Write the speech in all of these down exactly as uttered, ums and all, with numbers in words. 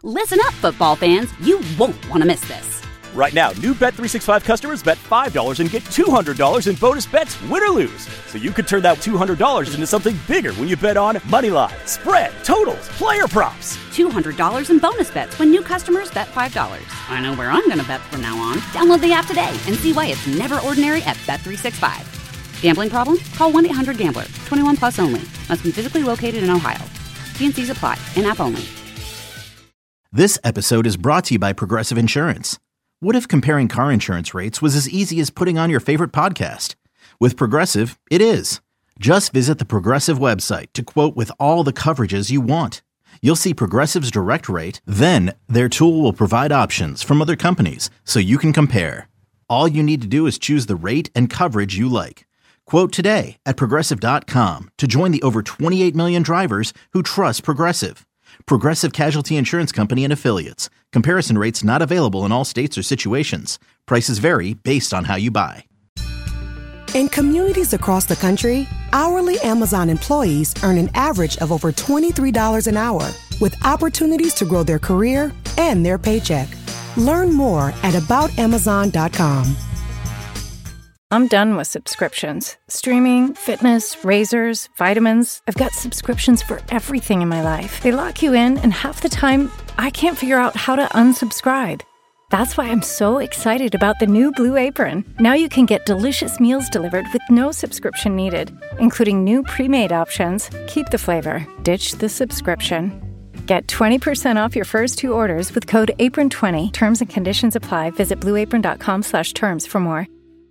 Listen up, football fans. You won't want to miss this. Right now, new Bet three sixty-five customers bet five dollars and get two hundred dollars in bonus bets, win or lose. So you could turn that two hundred dollars into something bigger when you bet on money line, spread, totals, player props. two hundred dollars in bonus bets when new customers bet five dollars. I know where I'm going to bet from now on. Download the app today and see why it's never ordinary at Bet three sixty-five. Gambling problem? Call one eight hundred gambler. twenty-one plus only. Must be physically located in Ohio. T and C's apply. In-app only. This episode is brought to you by Progressive Insurance. What if comparing car insurance rates was as easy as putting on your favorite podcast? With Progressive, it is. Just visit the Progressive website to quote with all the coverages you want. You'll see Progressive's direct rate, then their tool will provide options from other companies so you can compare. All you need to do is choose the rate and coverage you like. Quote today at Progressive dot com to join the over twenty-eight million drivers who trust Progressive. Progressive Casualty Insurance Company and Affiliates. Comparison rates not available in all states or situations. Prices vary based on how you buy. In communities across the country, hourly Amazon employees earn an average of over twenty-three dollars an hour, with opportunities to grow their career and their paycheck. Learn more at about amazon dot com. I'm done with subscriptions. Streaming, fitness, razors, vitamins. I've got subscriptions for everything in my life. They lock you in, and half the time, I can't figure out how to unsubscribe. That's why I'm so excited about the new Blue Apron. Now you can get delicious meals delivered with no subscription needed, including new pre-made options. Keep the flavor, ditch the subscription. Get twenty percent off your first two orders with code apron twenty. Terms and conditions apply. Visit blue apron dot com slash terms for more.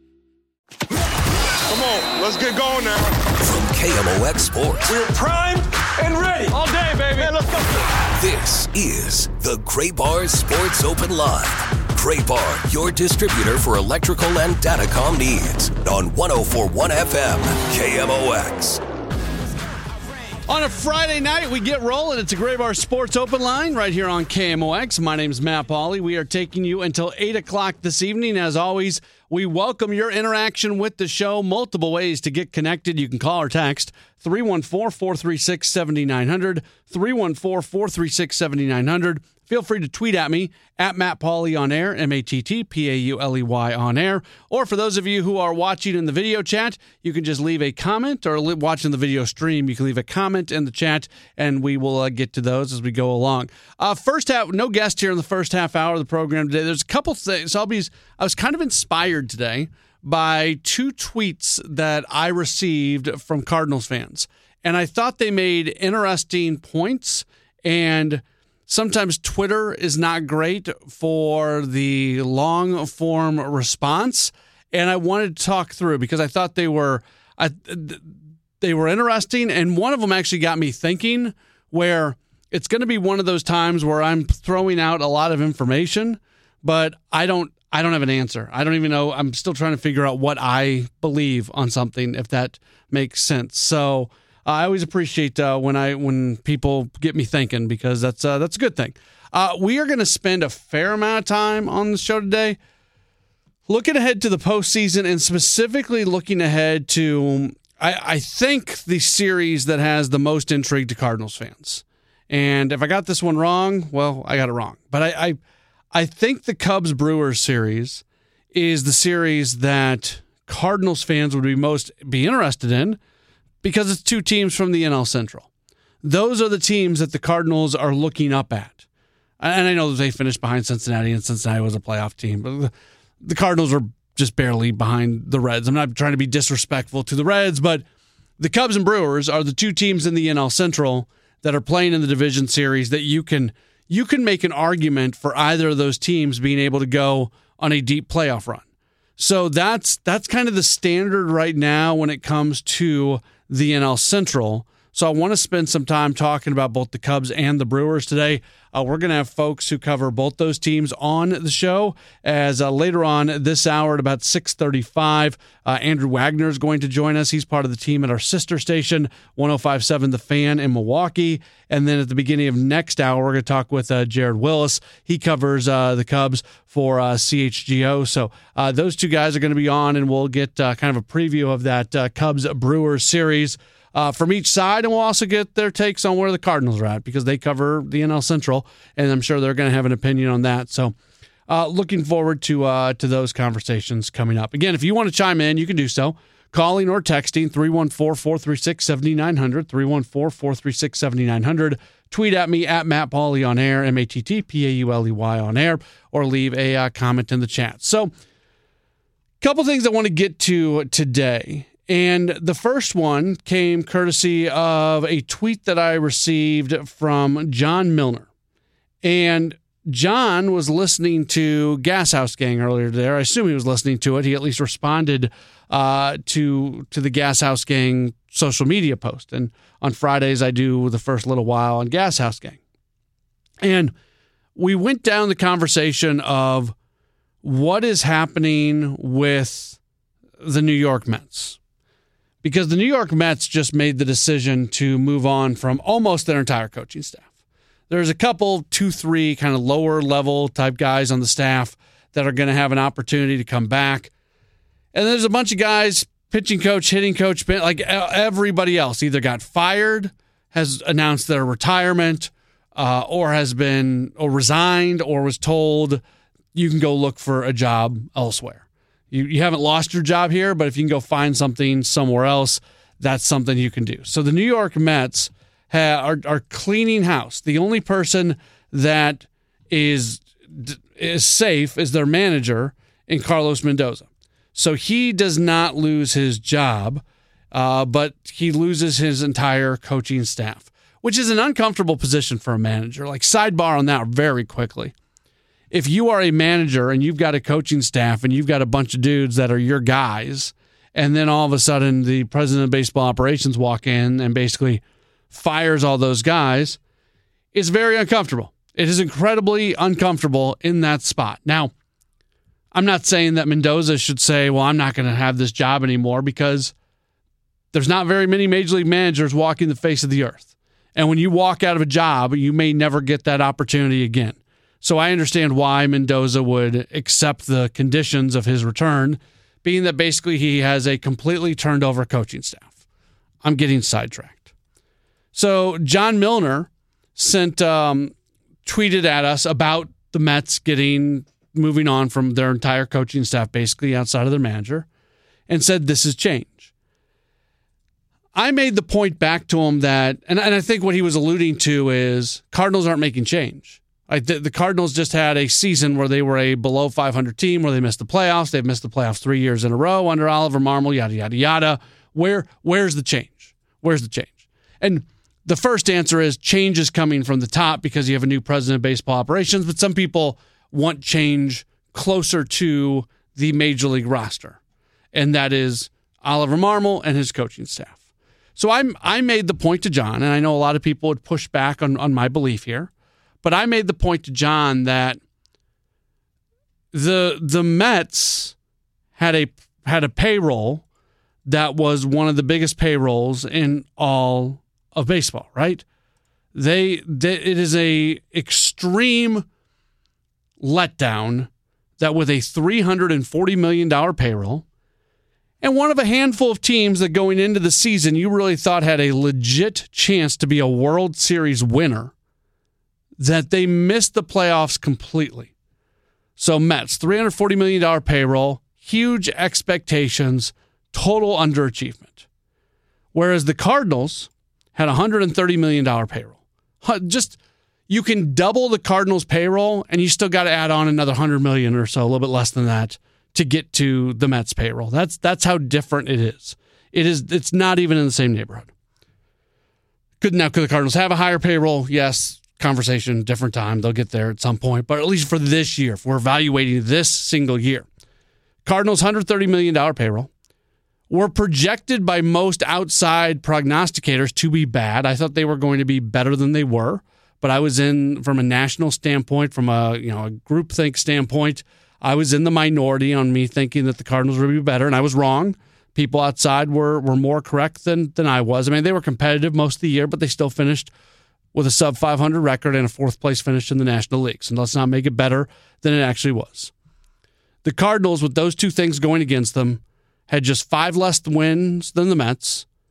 Come on, let's get going now. From K M O X Sports. We're primed and ready. All day, baby. Man, let's go. This is the Gray Bar Sports Open Live. Gray Bar, your distributor for electrical and datacom needs. On one oh four point one F M, K M O X. On a Friday night, we get rolling. It's a Gray Bar Sports Open Line right here on K M O X. My name's Matt Pauley. We are taking you until eight o'clock this evening. As always, we welcome your interaction with the show. Multiple ways to get connected. You can call or text three one four, four three six, seven nine zero zero, three one four, four three six, seven nine zero zero. Feel free to tweet at me, at Matt Pauley on air, M A T T P A U L E Y on air. Or for those of you who are watching in the video chat, you can just leave a comment, or li- watching the video stream, you can leave a comment in the chat, and we will uh, get to those as we go along. Uh, first half, no guest here in the first half hour of the program today. There's a couple things. So I'll be, I was kind of inspired today by two tweets that I received from Cardinals fans. And I thought they made interesting points, and sometimes Twitter is not great for the long form response, and I wanted to talk through because I thought they were I, they were interesting, and one of them actually got me thinking, where it's going to be one of those times where I'm throwing out a lot of information, but I don't I don't have an answer. I don't even know. I'm still trying to figure out what I believe on something, if that makes sense. So I always appreciate uh, when I when people get me thinking, because that's uh, that's a good thing. Uh, we are going to spend a fair amount of time on the show today looking ahead to the postseason, and specifically looking ahead to, I, I think, the series that has the most intrigue to Cardinals fans. And if I got this one wrong, well, I got it wrong. But I I, I think the Cubs-Brewers series is the series that Cardinals fans would be most be interested in, because it's two teams from the N L Central. Those are the teams that the Cardinals are looking up at. And I know they finished behind Cincinnati, and Cincinnati was a playoff team, but the Cardinals are just barely behind the Reds. I'm not trying to be disrespectful to the Reds, but the Cubs and Brewers are the two teams in the N L Central that are playing in the division series that you can you can make an argument for either of those teams being able to go on a deep playoff run. So that's that's kind of the standard right now when it comes to the N L Central. So I want to spend some time talking about both the Cubs and the Brewers today. Uh, we're going to have folks who cover both those teams on the show, as uh, later on this hour at about six thirty-five, uh, Andrew Wagner is going to join us. He's part of the team at our sister station, one oh five point seven The Fan in Milwaukee. And then at the beginning of next hour, we're going to talk with uh, Jared Willis. He covers uh, the Cubs for uh, C H G O. So uh, those two guys are going to be on, and we'll get uh, kind of a preview of that uh, Cubs-Brewers series. uh, from each side, and we'll also get their takes on where the Cardinals are at because they cover the N L Central, and I'm sure they're going to have an opinion on that. So uh, looking forward to uh, to those conversations coming up. Again, if you want to chime in, you can do so. Calling or texting three one four, four three six, seven nine zero zero, three one four, four three six, seven nine zero zero. Tweet at me at Matt Pauley on air, M A T T P A U L E Y on air, or leave a uh, comment in the chat. So, a couple things I want to get to today. And the first one came courtesy of a tweet that I received from John Milner. And John was listening to Gas House Gang earlier today. I assume he was listening to it. He at least responded uh, to to the Gas House Gang social media post. And on Fridays, I do the first little while on Gas House Gang. And we went down the conversation of what is happening with the New York Mets. Because the New York Mets just made the decision to move on from almost their entire coaching staff. There's a couple, two, three kind of lower level type guys on the staff that are going to have an opportunity to come back. And there's a bunch of guys, pitching coach, hitting coach, like everybody else either got fired, has announced their retirement, uh, or has been or resigned, or was told you can go look for a job elsewhere. You, you haven't lost your job here, but if you can go find something somewhere else, that's something you can do. So the New York Mets ha, are, are cleaning house. The only person that is is safe is their manager in Carlos Mendoza. So he does not lose his job, uh, but he loses his entire coaching staff, which is an uncomfortable position for a manager. Like, sidebar on that very quickly. If you are a manager and you've got a coaching staff and you've got a bunch of dudes that are your guys, and then all of a sudden the president of baseball operations walk in and basically fires all those guys, it's very uncomfortable. It is incredibly uncomfortable in that spot. Now, I'm not saying that Mendoza should say, well, I'm not going to have this job anymore, because there's not very many major league managers walking the face of the earth. And when you walk out of a job, you may never get that opportunity again. So I understand why Mendoza would accept the conditions of his return, being that basically he has a completely turned over coaching staff. I'm getting sidetracked. So John Milner sent, um, tweeted at us about the Mets getting moving on from their entire coaching staff, basically outside of their manager, and said this is change. I made the point back to him that, and, and I think what he was alluding to is Cardinals aren't making change. Like the, the Cardinals just had a season where they were a below five hundred team, where they missed the playoffs. They've missed the playoffs three years in a row under Oliver Marmol, yada, yada, yada. Where, where's the change? Where's the change? And the first answer is change is coming from the top because you have a new president of baseball operations, but some people want change closer to the major league roster, and that is Oliver Marmol and his coaching staff. So I'm, I made the point to John, and I know a lot of people would push back on, on my belief here, but I made the point to John that the the Mets had a had a payroll that was one of the biggest payrolls in all of baseball, right? They, they it is a extreme letdown that with a three hundred forty million dollars payroll, and one of a handful of teams that going into the season you really thought had a legit chance to be a World Series winner, that they missed the playoffs completely. So Mets, three hundred forty million dollars payroll, huge expectations, total underachievement. Whereas the Cardinals had a one hundred thirty million dollars payroll. Just, you can double the Cardinals payroll and you still got to add on another one hundred million dollars or so, a little bit less than that, to get to the Mets payroll. That's that's how different it is. It is it's not even in the same neighborhood. Could now could the Cardinals have a higher payroll? Yes. Conversation, different time. They'll get there at some point. But at least for this year, if we're evaluating this single year, Cardinals one hundred thirty million dollars payroll were projected by most outside prognosticators to be bad. I thought they were going to be better than they were, but I was in, from a national standpoint, from a you know a groupthink standpoint, I was in the minority on me thinking that the Cardinals would be better, and I was wrong. People outside were were more correct than than I was. I mean, they were competitive most of the year, but they still finished with a sub five hundred record and a fourth place finish in the National League. So let's not make it better than it actually was. The Cardinals, with those two things going against them, had just five less wins than the Mets.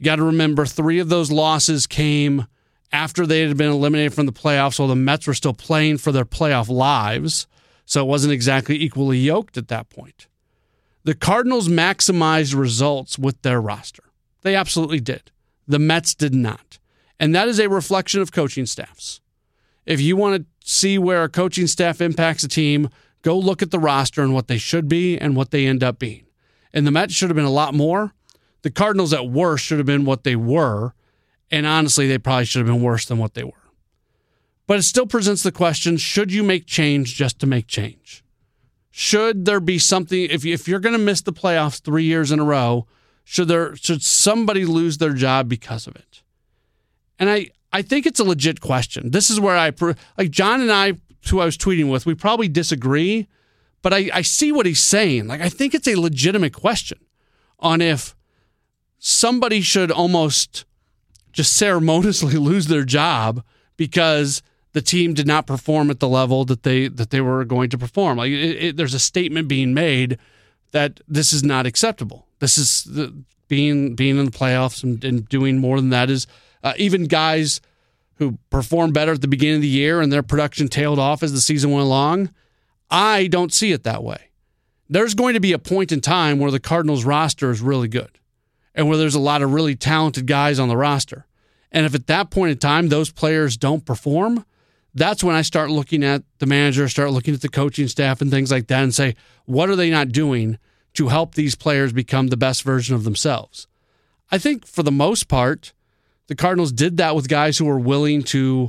You got to remember, three of those losses came after they had been eliminated from the playoffs, while the Mets were still playing for their playoff lives. So it wasn't exactly equally yoked at that point. The Cardinals maximized results with their roster. They absolutely did. The Mets did not. And that is a reflection of coaching staffs. If you want to see where a coaching staff impacts a team, go look at the roster and what they should be and what they end up being. And the Mets should have been a lot more. The Cardinals at worst should have been what they were. And honestly, they probably should have been worse than what they were. But it still presents the question, should you make change just to make change? Should there be something, if, you, if you're going to miss the playoffs three years in a row, should there should somebody lose their job because of it? And I, I think it's a legit question. This is where I, like John and I, who I was tweeting with, we probably disagree, but I, I see what he's saying. Like, I think it's a legitimate question on if somebody should almost just ceremoniously lose their job because the team did not perform at the level that they that they were going to perform. Like, it, it, there's a statement being made that this is not acceptable. This is the, being being in the playoffs and, and doing more than that is uh, even guys who performed better at the beginning of the year and their production tailed off as the season went along. I don't see it that way. There's going to be a point in time where the Cardinals roster is really good and where there's a lot of really talented guys on the roster. And if at that point in time those players don't perform, that's when I start looking at the manager, start looking at the coaching staff and things like that and say, what are they not doing to help these players become the best version of themselves? I think for the most part, the Cardinals did that with guys who were willing to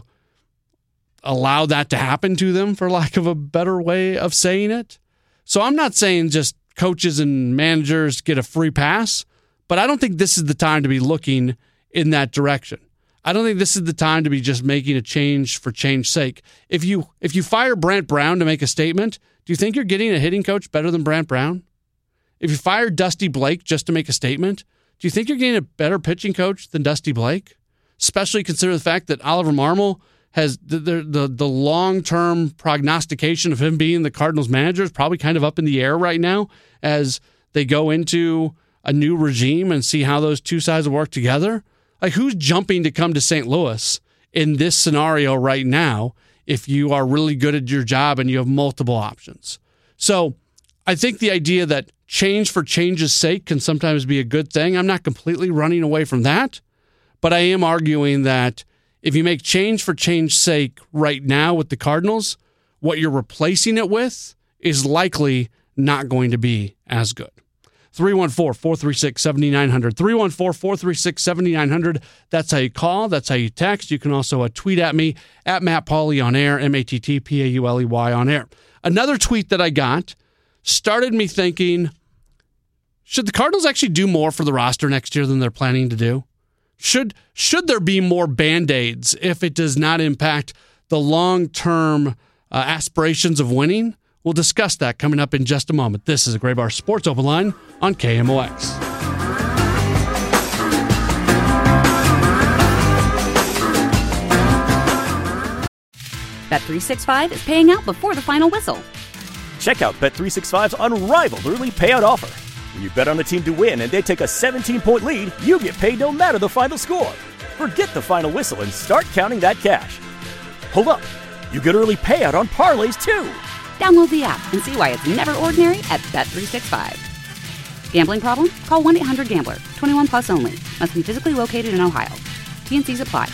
allow that to happen to them, for lack of a better way of saying it. So I'm not saying just coaches and managers get a free pass, but I don't think this is the time to be looking in that direction. I don't think this is the time to be just making a change for change's sake. If you if you fire Brant Brown to make a statement, do you think you're getting a hitting coach better than Brant Brown? If you fire Dusty Blake just to make a statement, do you think you're getting a better pitching coach than Dusty Blake? Especially consider the fact that Oliver Marmol has the the, the, the long-term prognostication of him being the Cardinals manager is probably kind of up in the air right now as they go into a new regime and see how those two sides will work together. Like, who's jumping to come to Saint Louis in this scenario right now if you are really good at your job and you have multiple options? So I think the idea that change for change's sake can sometimes be a good thing. I'm not completely running away from that, but I am arguing that if you make change for change's sake right now with the Cardinals, what you're replacing it with is likely not going to be as good. three one four, four three six, seven nine zero zero. three one four, four three six, seven nine zero zero. That's how you call. That's how you text. You can also uh, tweet at me, at Matt Pauley on air, M A T T P A U L E Y on air. Another tweet that I got started me thinking, should the Cardinals actually do more for the roster next year than they're planning to do? Should, should there be more Band-Aids if it does not impact the long-term uh, aspirations of winning? We'll discuss that coming up in just a moment. This is a Gray Bar Sports Open Line on K M O X. Bet three sixty-five is paying out before the final whistle. Check out Bet three sixty-five's unrivaled early payout offer. When you bet on a team to win and they take a seventeen-point lead, you get paid no matter the final score. Forget the final whistle and start counting that cash. Hold up. You get early payout on parlays, too. Download the app and see why it's never ordinary at Bet three sixty-five. Gambling problem? Call one eight hundred gambler. twenty-one plus only. Must be physically located in Ohio. T N Cs apply.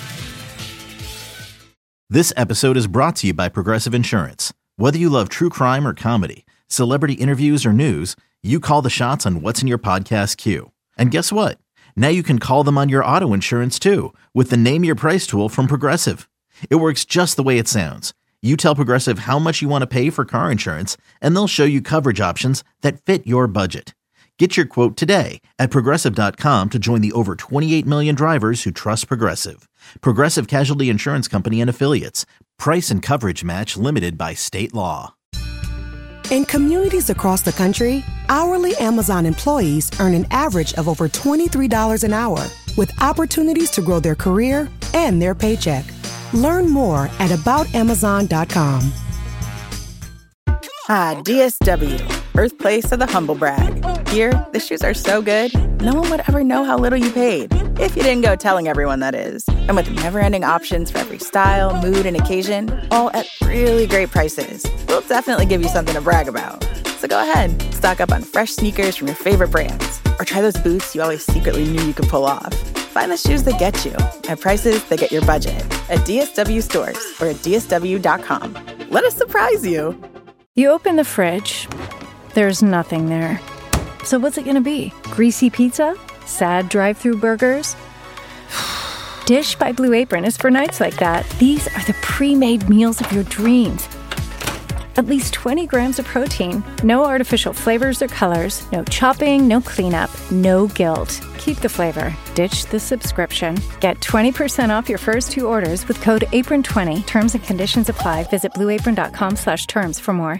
This episode is brought to you by Progressive Insurance. Whether you love true crime or comedy, celebrity interviews or news, you call the shots on what's in your podcast queue. And guess what? Now you can call them on your auto insurance too with the Name Your Price tool from Progressive. It works just the way it sounds. You tell Progressive how much you want to pay for car insurance, and they'll show you coverage options that fit your budget. Get your quote today at Progressive dot com to join the over twenty-eight million drivers who trust Progressive. Progressive Casualty Insurance Company and Affiliates. Price and coverage match limited by state law. In communities across the country, hourly Amazon employees earn an average of over twenty-three dollars an hour, with opportunities to grow their career and their paycheck. Learn more at about amazon dot com. Hi, D S W, birthplace of the humble brag. Here, the shoes are so good, no one would ever know how little you paid. If you didn't go telling everyone, that is. And with never-ending options for every style, mood, and occasion, all at really great prices, we'll definitely give you something to brag about. So go ahead, stock up on fresh sneakers from your favorite brands, or try those boots you always secretly knew you could pull off. Find the shoes that get you at prices that get your budget at D S W stores or at D S W dot com. Let us surprise you. You open the fridge, there's nothing there. So what's it going to be? Greasy pizza? Sad drive-through burgers? Dish by Blue Apron is for nights like that. These are the pre-made meals of your dreams. At least twenty grams of protein, no artificial flavors or colors, no chopping, no cleanup, no guilt. Keep the flavor. Ditch the subscription. Get twenty percent off your first two orders with code apron twenty. Terms and conditions apply. Visit blueapron.com slash terms for more.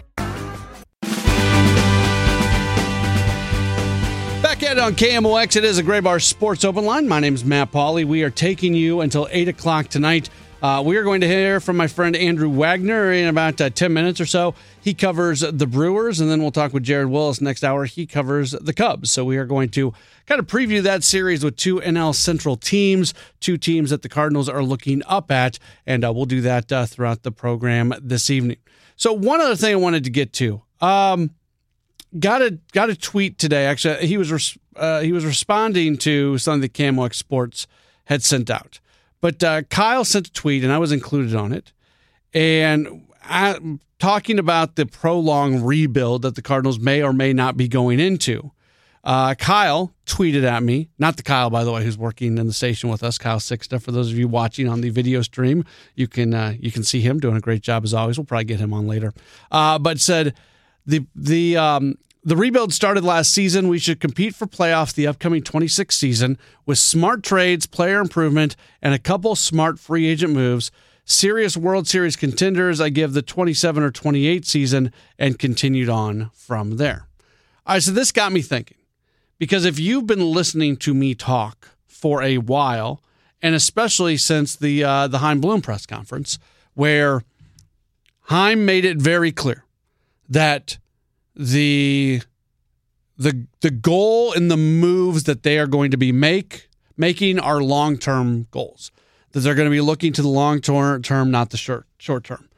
Back at it on K M O X, it is a Gray Bar Sports Open Line. My name is Matt Pauley. We are taking you until eight o'clock tonight. Uh, we are going to hear from my friend Andrew Wagner in about uh, ten minutes or so. He covers the Brewers, and then we'll talk with Jared Willis next hour. He covers the Cubs. So we are going to kind of preview that series with two N L Central teams, two teams that the Cardinals are looking up at, and uh, we'll do that uh, throughout the program this evening. So one other thing I wanted to get to. Um, got a got a tweet today. Actually, he was res- uh, he was responding to something that K M O X Sports had sent out. But uh, Kyle sent a tweet, and I was included on it, and I, talking about the prolonged rebuild that the Cardinals may or may not be going into. Uh, Kyle tweeted at me, not the Kyle, by the way, who's working in the station with us, Kyle Sixta. For those of you watching on the video stream, you can uh, you can see him doing a great job as always. We'll probably get him on later. Uh, but said the the um, The rebuild started last season. We should compete for playoffs the upcoming twenty-six season with smart trades, player improvement, and a couple smart free agent moves. Serious World Series contenders, I give the twenty-seven or twenty-eight season, and continued on from there. All right, so this got me thinking, because if you've been listening to me talk for a while, and especially since the uh, the Chaim Bloom press conference, where Chaim made it very clear that the the the goal and the moves that they are going to be make making are long-term goals, that they're going to be looking to the long-term term, not the short short term.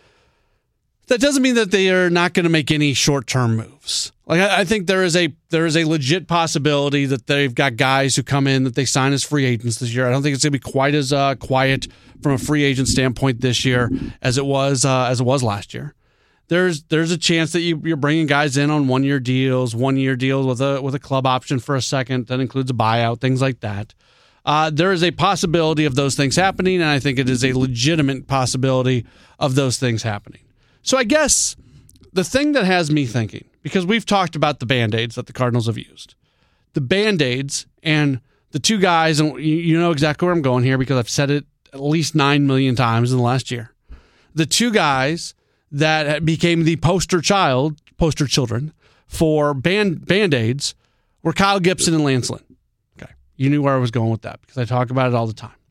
That doesn't mean that they are not going to make any short-term moves. Like I, I think there is a there is a legit possibility that they've got guys who come in that they sign as free agents this year. I don't think it's going to be quite as uh, quiet from a free agent standpoint this year as it was uh, as it was last year. There's there's a chance that you, you're bringing guys in on one-year deals, one-year deals with a with a club option for a second that includes a buyout, things like that. Uh, there is a possibility of those things happening, and I think it is a legitimate possibility of those things happening. So I guess the thing that has me thinking, because we've talked about the Band-Aids that the Cardinals have used, the Band-Aids and the two guys, and you, you know exactly where I'm going here because I've said it at least nine million times in the last year. The two guys that became the poster child, poster children for band Band-Aids were Kyle Gibson and Lance Lynn. Okay, you knew where I was going with that because I talk about it all the time.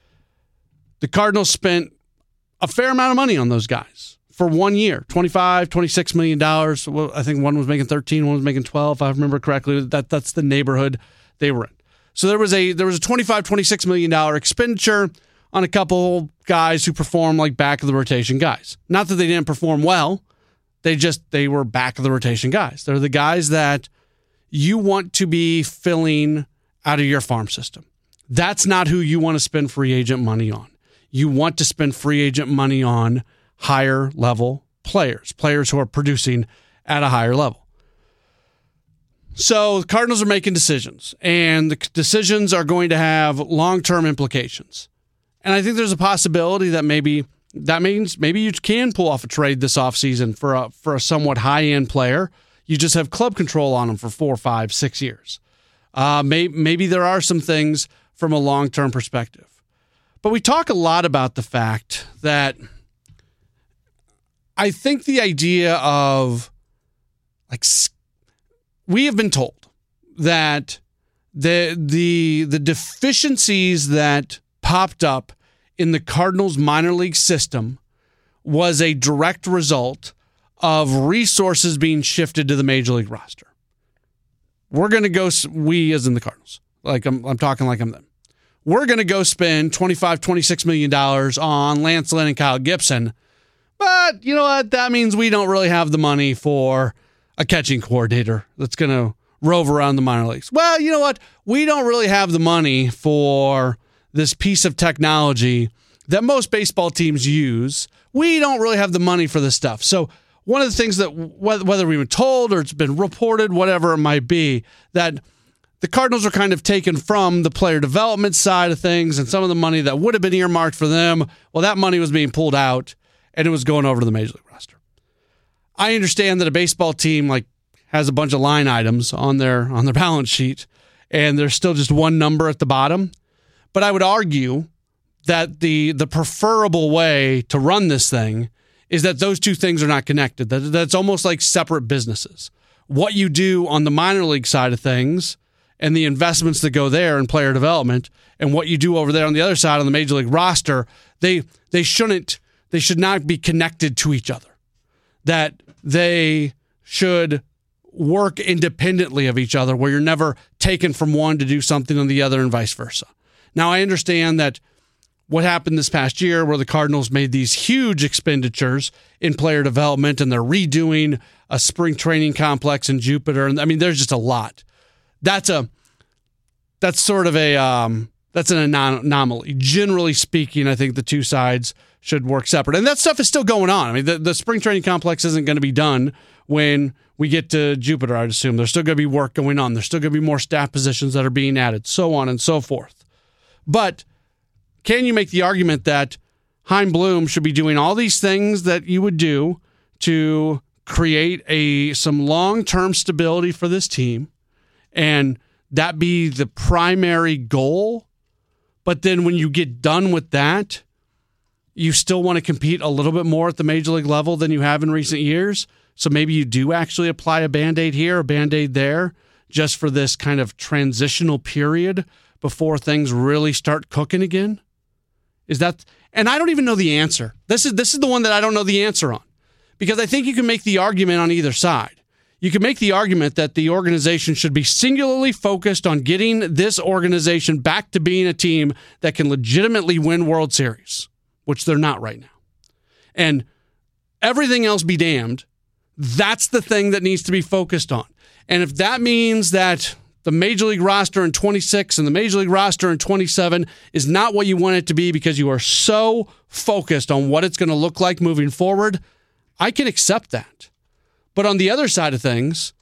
The Cardinals spent a fair amount of money on those guys for one year, twenty-five, twenty-six million dollars. Well, I think one was making thirteen, one was making twelve, if I remember correctly. That that's the neighborhood they were in. So there was a there was a twenty-five, twenty-six million dollars expenditure on a couple guys who perform like back of the rotation guys. Not that they didn't perform well. They just, they were back of the rotation guys. They're the guys that you want to be filling out of your farm system. That's not who you want to spend free agent money on. You want to spend free agent money on higher level players, players who are producing at a higher level. So the Cardinals are making decisions, and the decisions are going to have long-term implications. And I think there's a possibility that maybe that means maybe you can pull off a trade this offseason for a for a somewhat high-end player. You just have club control on them for four, five, six years. Uh, may, maybe there are some things from a long-term perspective. But we talk a lot about the fact that I think the idea of, like, we have been told that the the the deficiencies that popped up in the Cardinals minor league system was a direct result of resources being shifted to the major league roster. we're going to go, we as in the Cardinals, like I'm, I'm talking like I'm them. We're going to go spend twenty-five, twenty-six million dollars on Lance Lynn and Kyle Gibson. But you know what? That means we don't really have the money for a catching coordinator that's going to rove around the minor leagues. Well, you know what? We don't really have the money for this piece of technology that most baseball teams use. We don't really have the money for this stuff. So one of the things that, whether we've been told or it's been reported, whatever it might be, that the Cardinals are kind of taken from the player development side of things, and some of the money that would have been earmarked for them, well, that money was being pulled out and it was going over to the Major League roster. I understand that a baseball team like has a bunch of line items on their on their balance sheet, and there's still just one number at the bottom. But I would argue that the the preferable way to run this thing is that those two things are not connected. That that's almost like separate businesses. What you do on the minor league side of things and the investments that go there in player development, and what you do over there on the other side on the Major League roster, they they shouldn't they should not be connected to each other. That they should work independently of each other, where you're never taken from one to do something on the other and vice versa. Now, I understand that what happened this past year where the Cardinals made these huge expenditures in player development and they're redoing a spring training complex in Jupiter. And I mean, there's just a lot. That's a, that's sort of a, um, that's an anom- anomaly. Generally speaking, I think the two sides should work separate. And that stuff is still going on. I mean, the, the spring training complex isn't going to be done when we get to Jupiter, I'd assume. There's still going to be work going on. There's still going to be more staff positions that are being added, so on and so forth. But can you make the argument that Chaim Bloom should be doing all these things that you would do to create a some long-term stability for this team, and that be the primary goal? But then when you get done with that, you still want to compete a little bit more at the major league level than you have in recent years? So maybe you do actually apply a Band-Aid here, a Band-Aid there, just for this kind of transitional period before things really start cooking again? Is that, and I don't even know the answer. This is this is the one that I don't know the answer on, because I think you can make the argument on either side. You can make the argument that the organization should be singularly focused on getting this organization back to being a team that can legitimately win World Series, which they're not right now. And everything else be damned. That's the thing that needs to be focused on. And if that means that the Major League roster in twenty-six and the Major League roster in twenty-seven is not what you want it to be because you are so focused on what it's going to look like moving forward, I can accept that. But on the other side of things,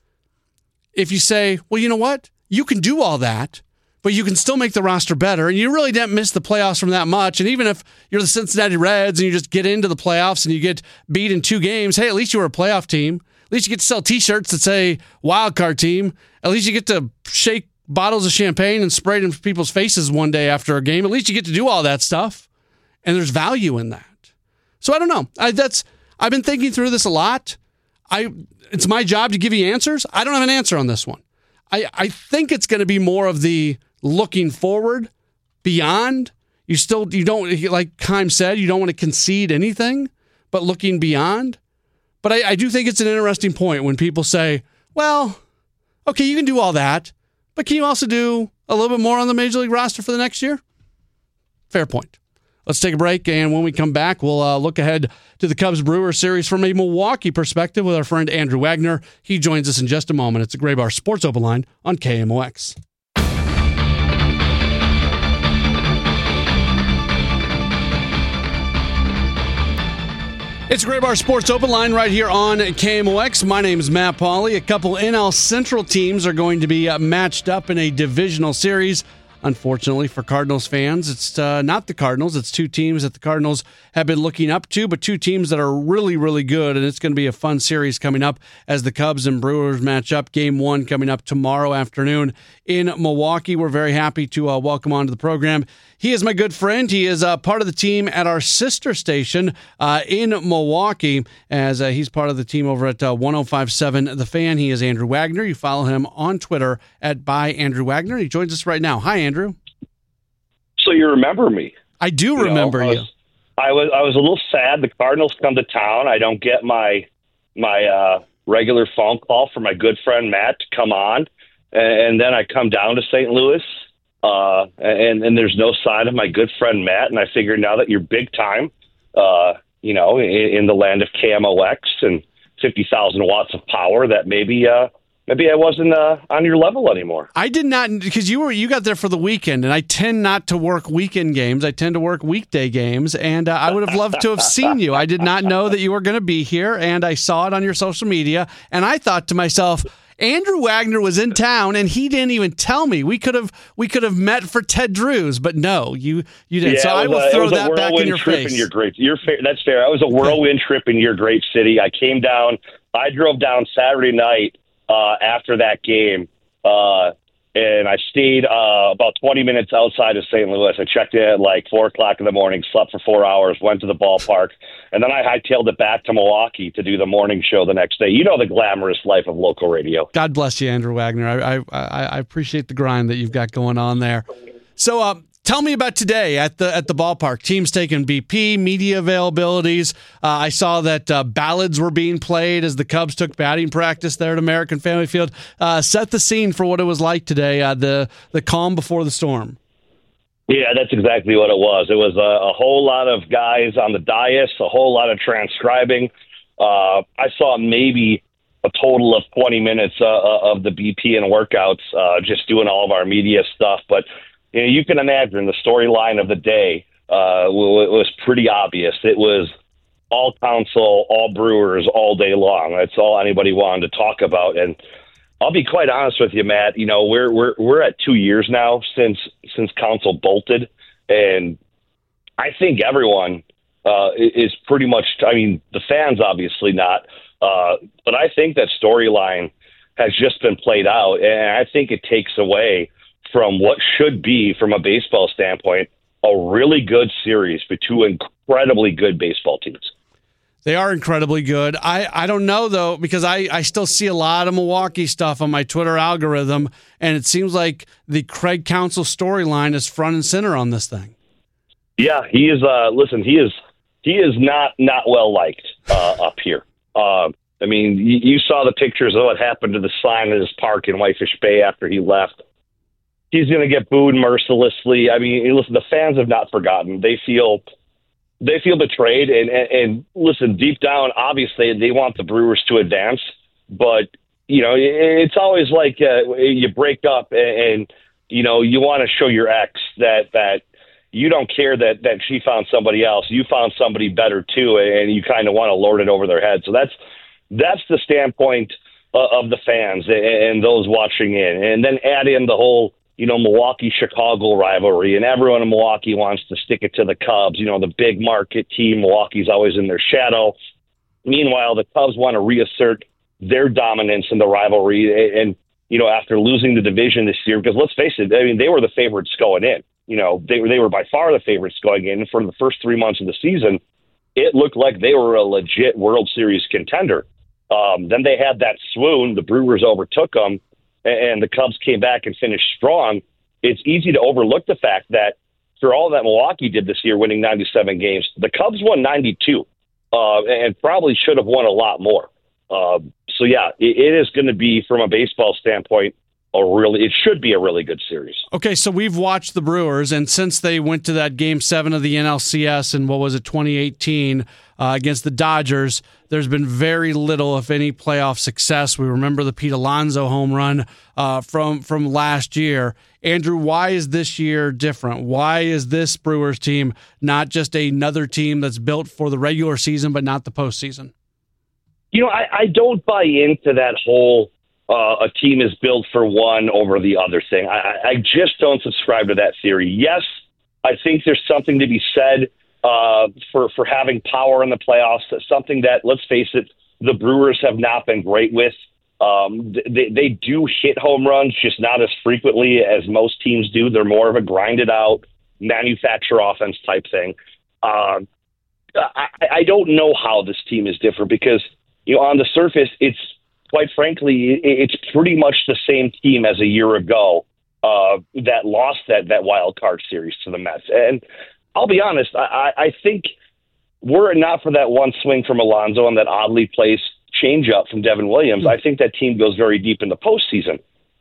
if you say, well, you know what? You can do all that, but you can still make the roster better, and you really didn't miss the playoffs from that much. And even if you're the Cincinnati Reds and you just get into the playoffs and you get beat in two games, hey, at least you were a playoff team. At least you get to sell T-shirts that say wild card team. At least you get to shake bottles of champagne and spray it in people's faces one day after a game. At least you get to do all that stuff, and there's value in that. So I don't know. I, that's I've been thinking through this a lot. I it's my job to give you answers. I don't have an answer on this one. I, I think it's going to be more of the looking forward, beyond. You still you don't, like Chaim said, you don't want to concede anything, but looking beyond. But I, I do think it's an interesting point when people say, well, okay, you can do all that, but can you also do a little bit more on the Major League roster for the next year? Fair point. Let's take a break, and when we come back, we'll uh, look ahead to the Cubs-Brewers series from a Milwaukee perspective with our friend Andrew Wagner. He joins us in just a moment. It's a Gray Bar Sports Open Line on K M O X. It's Gray Bar Sports Open Line right here on K M O X. My name is Matt Pauley. A couple N L Central teams are going to be uh, matched up in a divisional series. Unfortunately for Cardinals fans, it's uh, not the Cardinals. It's two teams that the Cardinals have been looking up to, but two teams that are really, really good, and it's going to be a fun series coming up as the Cubs and Brewers match up. Game one coming up tomorrow afternoon in Milwaukee. We're very happy to uh, welcome onto the program. He is my good friend. He is uh, part of the team at our sister station uh, in Milwaukee, as uh, he's part of the team over at uh, one oh five point seven The Fan. He is Andrew Wagner. You follow him on Twitter at by Andrew Wagner. He joins us right now. Hi, Andrew. So you remember me? I do you remember know, I was, you. I was I was a little sad. The Cardinals come to town. I don't get my my uh, regular phone call from my good friend Matt to come on. and then I come down to Saint Louis, uh, and, and there's no sign of my good friend Matt, and I figure now that you're big time, uh, you know, in, in the land of K M O X and fifty thousand watts of power, that maybe uh, maybe I wasn't uh, on your level anymore. I did not, because you were you got there for the weekend, and I tend not to work weekend games. I tend to work weekday games, and uh, I would have loved to have seen you. I did not know that you were going to be here, and I saw it on your social media, and I thought to myself, Andrew Wagner was in town, and he didn't even tell me. We could have we could have met for Ted Drew's, but no, you you didn't. Yeah, so I will a, throw that back in your trip face. In your great, your fa- that's fair. It was a whirlwind trip in your great city. I came down. I drove down Saturday night uh, after that game, uh, and I stayed uh, about twenty minutes outside of Saint Louis. I checked in at like four o'clock in the morning, slept for four hours, went to the ballpark, and then I hightailed it back to Milwaukee to do the morning show the next day. You know the glamorous life of local radio. God bless you, Andrew Wagner. I I, I appreciate the grind that you've got going on there. So, uh, tell me about today at the at the ballpark. Teams taking B P, media availabilities. Uh, I saw that uh, ballads were being played as the Cubs took batting practice there at American Family Field. Uh, set the scene for what it was like today, uh, the, the calm before the storm. Yeah, that's exactly what it was. It was a, a whole lot of guys on the dais, a whole lot of transcribing. Uh, I saw maybe a total of twenty minutes uh, of the B P and workouts, uh, just doing all of our media stuff. But you know, you can imagine the storyline of the day uh, was pretty obvious. It was all Council, all Brewers, all day long. That's all anybody wanted to talk about. And I'll be quite honest with you, Matt. You know, we're we're we're at two years now since since Council bolted, and I think everyone uh, is pretty much. I mean, the fans obviously not, uh, but I think that storyline has just been played out, and I think it takes away from what should be, from a baseball standpoint, a really good series for two incredibly good baseball teams. They are incredibly good. I, I don't know, though, because I, I still see a lot of Milwaukee stuff on my Twitter algorithm, and it seems like the Craig Counsell storyline is front and center on this thing. Yeah, he is. Uh, listen, he is he is not, not well liked uh, up here. Uh, I mean, you, you saw the pictures of what happened to the sign at his park in Whitefish Bay after he left. He's going to get booed mercilessly. I mean, listen, the fans have not forgotten. They feel they feel betrayed. And, and, and listen, deep down, obviously, they want the Brewers to advance. But, you know, it's always like uh, you break up and, and, you know, you want to show your ex that, that you don't care that, that she found somebody else. You found somebody better, too, and you kind of want to lord it over their head. So that's that's the standpoint uh, of the fans and, and those watching in. And then add in the whole, you know, Milwaukee-Chicago rivalry, and everyone in Milwaukee wants to stick it to the Cubs. You know, the big market team, Milwaukee's always in their shadow. Meanwhile, the Cubs want to reassert their dominance in the rivalry. And, you know, after losing the division this year, because let's face it, I mean, they were the favorites going in. You know, they were, they were by far the favorites going in. And for the first three months of the season, it looked like they were a legit World Series contender. Um, then they had that swoon. The Brewers overtook them, and the Cubs came back and finished strong. It's easy to overlook the fact that for all that Milwaukee did this year, winning ninety-seven games, the Cubs won ninety-two uh, and probably should have won a lot more. Uh, so, yeah, it, it is going to be, from a baseball standpoint, a really, it should be a really good series. Okay, so we've watched the Brewers, and since they went to that Game seven of the N L C S in, what was it, twenty eighteen uh, against the Dodgers, there's been very little, if any, playoff success. We remember the Pete Alonso home run uh, from, from last year. Andrew, why is this year different? Why is this Brewers team not just another team that's built for the regular season but not the postseason? You know, I, I don't buy into that whole Uh, a team is built for one over the other thing. I, I just don't subscribe to that theory. Yes, I think there's something to be said uh, for, for having power in the playoffs, something that, let's face it, the Brewers have not been great with. Um, they, they do hit home runs, just not as frequently as most teams do. They're more of a grinded-out, manufacture offense type thing. Uh, I, I don't know how this team is different because, you know, on the surface, it's, quite frankly, it's pretty much the same team as a year ago uh, that lost that, that wild card series to the Mets. And I'll be honest, I, I think were it not for that one swing from Alonso and that oddly placed changeup from Devin Williams, I think that team goes very deep in the postseason.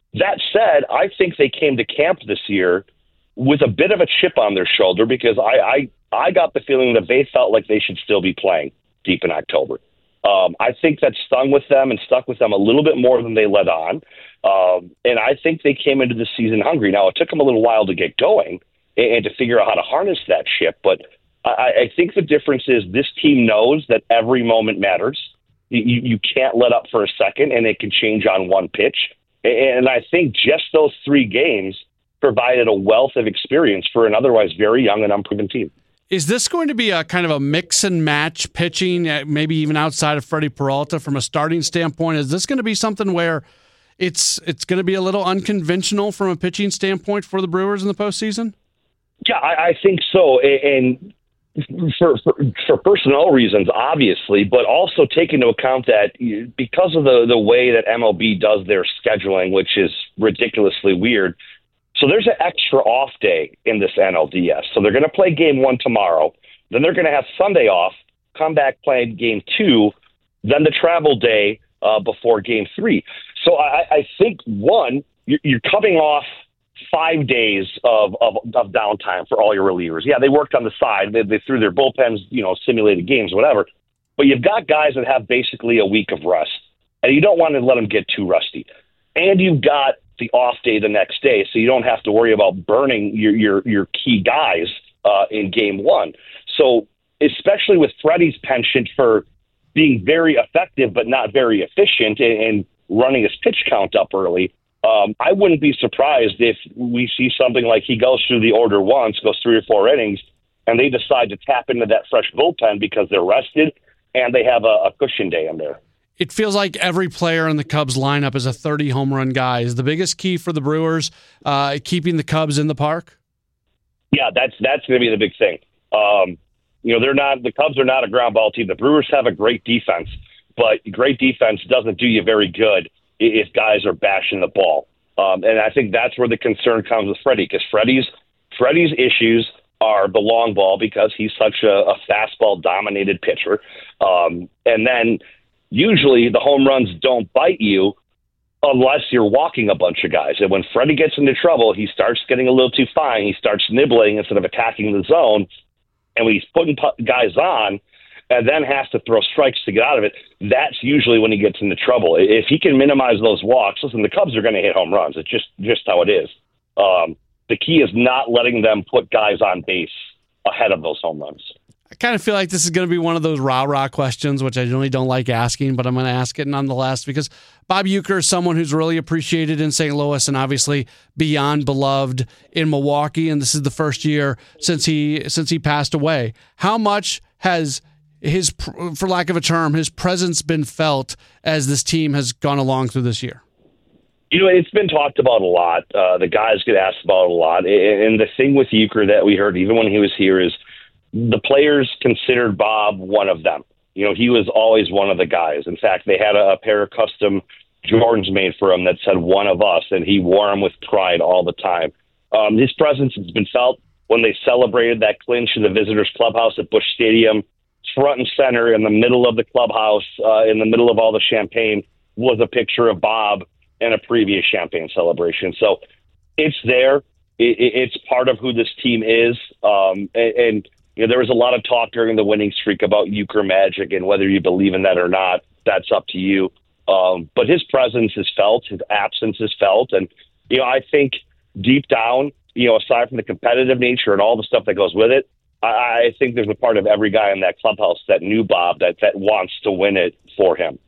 That said, I think they came to camp this year with a bit of a chip on their shoulder because I, I, I got the feeling that they felt like they should still be playing deep in October. Um, I think that stung with them and stuck with them a little bit more than they let on. Um, and I think they came into the season hungry. Now, it took them a little while to get going and, and to figure out how to harness that ship. But I, I think the difference is this team knows that every moment matters. You, you can't let up for a second, and it can change on one pitch. And I think just those three games provided a wealth of experience for an otherwise very young and unproven team. Is this going to be a kind of a mix and match pitching, maybe even outside of Freddie Peralta from a starting standpoint? Is this going to be something where it's it's going to be a little unconventional from a pitching standpoint for the Brewers in the postseason? Yeah, I, I think so. And for, for for personnel reasons, obviously, but also take into account that because of the, the way that M L B does their scheduling, which is ridiculously weird, so there's an extra off day in this N L D S. So they're going to play game one tomorrow. Then they're going to have Sunday off, come back, play game two, then the travel day uh, before game three. So I, I think, one, you're, you're coming off five days of, of, of downtime for all your relievers. Yeah, they worked on the side. They, they threw their bullpens, you know, simulated games, whatever. But you've got guys that have basically a week of rest, and you don't want to let them get too rusty. And you've got the off day the next day, so you don't have to worry about burning your your, your key guys uh, in game one. So especially with Freddie's penchant for being very effective but not very efficient and, and running his pitch count up early, um, I wouldn't be surprised if we see something like he goes through the order once, goes three or four innings, and they decide to tap into that fresh bullpen because they're rested and they have a, a cushion day in there. It feels like every player in the Cubs lineup is a thirty home run guy. Is the biggest key for the Brewers uh, keeping the Cubs in the park? Yeah, that's that's going to be the big thing. Um, you know, they're not the Cubs are not a ground ball team. The Brewers have a great defense, but great defense doesn't do you very good if guys are bashing the ball. Um, and I think that's where the concern comes with Freddie, because Freddie's Freddie's issues are the long ball because he's such a, a fastball dominated pitcher, um, and then. Usually the home runs don't bite you unless you're walking a bunch of guys. And when Freddie gets into trouble, he starts getting a little too fine. He starts nibbling instead of attacking the zone. And when he's putting guys on and then has to throw strikes to get out of it, that's usually when he gets into trouble. If he can minimize those walks, listen, the Cubs are going to hit home runs. It's just, just how it is. Um, the key is not letting them put guys on base ahead of those home runs. I kind of feel like this is going to be one of those rah-rah questions, which I really don't like asking, but I'm going to ask it nonetheless because Bob Uecker is someone who's really appreciated in Saint Louis and obviously beyond beloved in Milwaukee, and this is the first year since he since he passed away. How much has his, for lack of a term, his presence been felt as this team has gone along through this year? You know, it's been talked about a lot. Uh, the guys get asked about a lot, and the thing with Uecker that we heard even when he was here is the players considered Bob one of them. You know, he was always one of the guys. In fact, they had a, a pair of custom Jordans made for him that said one of us, and he wore them with pride all the time. Um, his presence has been felt when they celebrated that clinch in the visitors' clubhouse at Busch Stadium. Front and center in the middle of the clubhouse, uh, in the middle of all the champagne, was a picture of Bob and a previous champagne celebration. So it's there. It, it's part of who this team is. Um, and, and You know, there was a lot of talk during the winning streak about Uecker magic, and whether you believe in that or not, that's up to you. Um, but his presence is felt, his absence is felt, and you know, I think deep down, you know, aside from the competitive nature and all the stuff that goes with it, I, I think there's a part of every guy in that clubhouse that knew Bob that that wants to win it for him.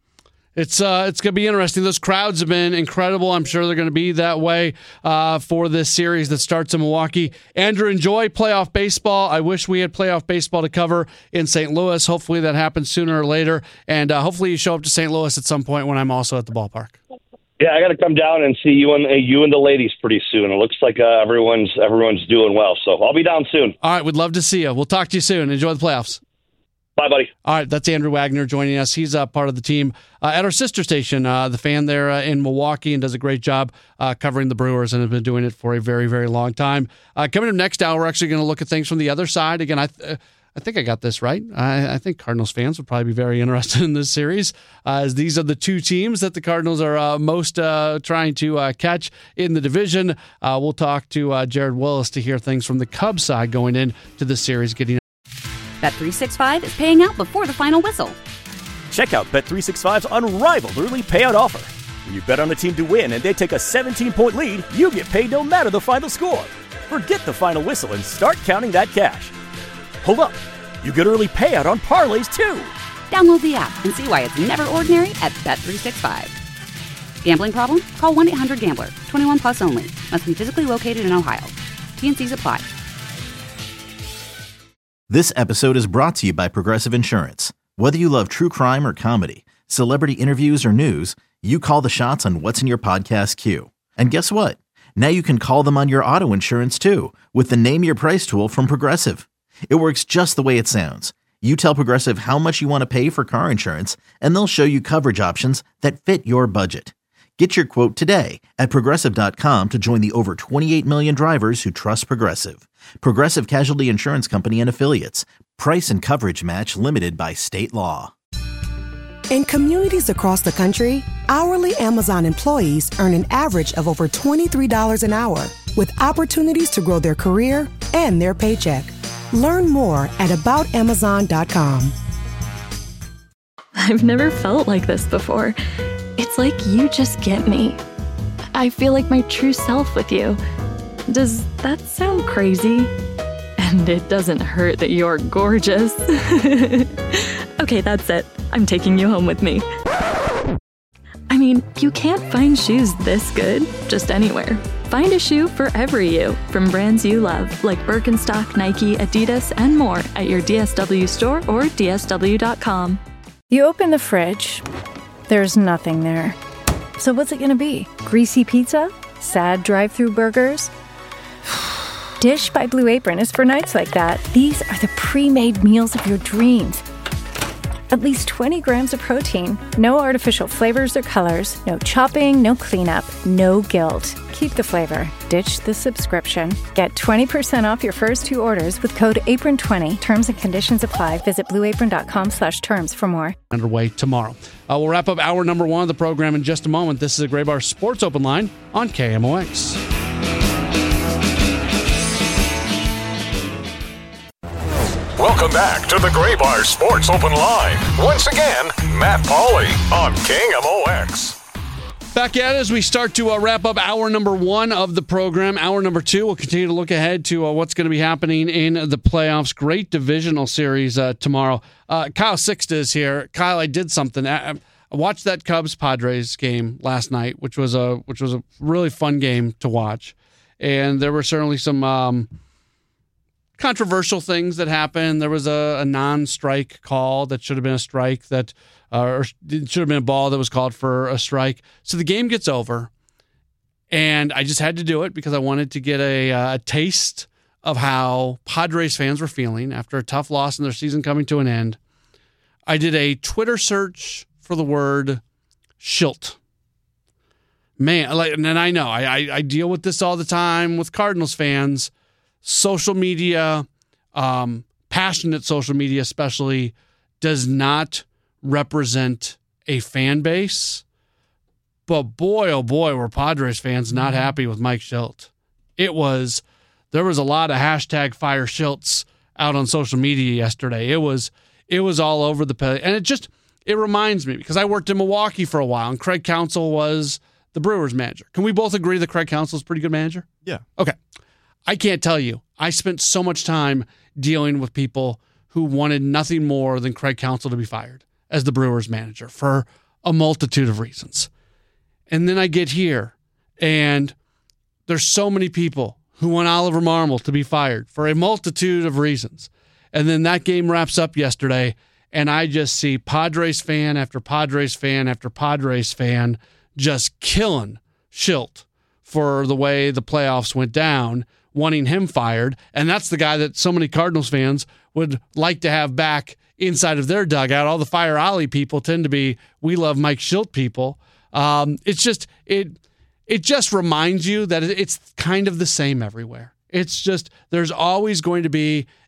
It's uh, it's going to be interesting. Those crowds have been incredible. I'm sure they're going to be that way uh, for this series that starts in Milwaukee. Andrew, enjoy playoff baseball. I wish we had playoff baseball to cover in Saint Louis. Hopefully that happens sooner or later. And uh, hopefully you show up to Saint Louis at some point when I'm also at the ballpark. Yeah, I got to come down and see you and uh, you and the ladies pretty soon. It looks like uh, everyone's everyone's doing well, so I'll be down soon. All right, we'd love to see you. We'll talk to you soon. Enjoy the playoffs. Bye, buddy. All right, that's Andrew Wagner joining us. He's uh, part of the team uh, at our sister station, uh, The Fan there uh, in Milwaukee, and does a great job uh, covering the Brewers and has been doing it for a very, very long time. Uh, coming up next hour, we're actually going to look at things from the other side. Again, I, uh, I think I got this right. I, I think Cardinals fans would probably be very interested in this series, uh, as these are the two teams that the Cardinals are uh, most uh, trying to uh, catch in the division. Uh, we'll talk to uh, Jared Willis to hear things from the Cubs side going into the series. Getting Bet three sixty-five is paying out before the final whistle. Check out Bet three sixty-five's unrivaled early payout offer. When you bet on a team to win and they take a seventeen-point lead, you get paid no matter the final score. Forget the final whistle and start counting that cash. Hold up. You get early payout on parlays, too. Download the app and see why it's never ordinary at Bet three sixty-five. Gambling problem? Call one eight hundred gambler. twenty-one plus only. Must be physically located in Ohio. T N Cs apply. This episode is brought to you by Progressive Insurance. Whether you love true crime or comedy, celebrity interviews or news, you call the shots on what's in your podcast queue. And guess what? Now you can call them on your auto insurance, too, with the Name Your Price tool from Progressive. It works just the way it sounds. You tell Progressive how much you want to pay for car insurance, and they'll show you coverage options that fit your budget. Get your quote today at Progressive dot com to join the over twenty-eight million drivers who trust Progressive. Progressive Casualty Insurance Company and Affiliates. Price and coverage match limited by state law. In communities across the country, hourly Amazon employees earn an average of over twenty-three dollars an hour, with opportunities to grow their career and their paycheck. Learn more at about amazon dot com. I've never felt like this before. It's like you just get me. I feel like my true self with you. Does that sound crazy? And it doesn't hurt that you're gorgeous. Okay, that's it. I'm taking you home with me. I mean, you can't find shoes this good just anywhere. Find a shoe for every you, from brands you love, like Birkenstock, Nike, Adidas, and more at your D S W store or D S W dot com. You open the fridge, there's nothing there. So what's it gonna be? Greasy pizza? Sad drive-thru burgers? Dish by Blue Apron is for nights like that. These are the pre-made meals of your dreams. At least twenty grams of protein, no artificial flavors or colors, no chopping, no cleanup, no guilt. Keep the flavor. Ditch the subscription. Get twenty percent off your first two orders with code apron twenty. Terms and conditions apply. Visit blue apron dot com slash terms for more. Underway tomorrow. Uh, we'll wrap up hour number one of the program in just a moment. This is a Gray Bar Sports Open Line on K M O X. Welcome back to the Gray Bar Sports Open Line. Once again, Matt Pauley on K M O X. Back at it as we start to uh, wrap up hour number one of the program. Hour number two, we'll continue to look ahead to uh, what's going to be happening in the playoffs. Great divisional series uh, tomorrow. Uh, Kyle Sixta is here. Kyle, I did something. I, I watched that Cubs-Padres game last night, which was a which was a really fun game to watch. And there were certainly some um, controversial things that happened. There was a, a non-strike call that should have been a strike that uh, or it should have been a ball that was called for a strike. So the game gets over, and I just had to do it because I wanted to get a, uh, a taste of how Padres fans were feeling after a tough loss in their season coming to an end. I did a Twitter search for the word Schilt. Man, like, and I know I, I, I deal with this all the time with Cardinals fans. Social media, um, passionate social media especially, does not represent a fan base. But boy, oh boy, were Padres fans not happy with Mike Schilt. It was, there was a lot of hashtag fire Schilts out on social media yesterday. It was, it was all over the place. And it just, it reminds me, because I worked in Milwaukee for a while, and Craig Counsell was the Brewers manager. Can we both agree that Craig Counsell is a pretty good manager? Yeah. Okay. I can't tell you. I spent so much time dealing with people who wanted nothing more than Craig Counsell to be fired as the Brewers manager for a multitude of reasons. And then I get here, and there's so many people who want Oliver Marmol to be fired for a multitude of reasons. And then that game wraps up yesterday, and I just see Padres fan after Padres fan after Padres fan just killing Schilt for the way the playoffs went down, wanting him fired. And that's the guy that so many Cardinals fans would like to have back inside of their dugout. All the Fire Alley people tend to be, we love Mike Schilt people. Um, it's just, it it just reminds you that it's kind of the same everywhere. It's just, there's always going to be a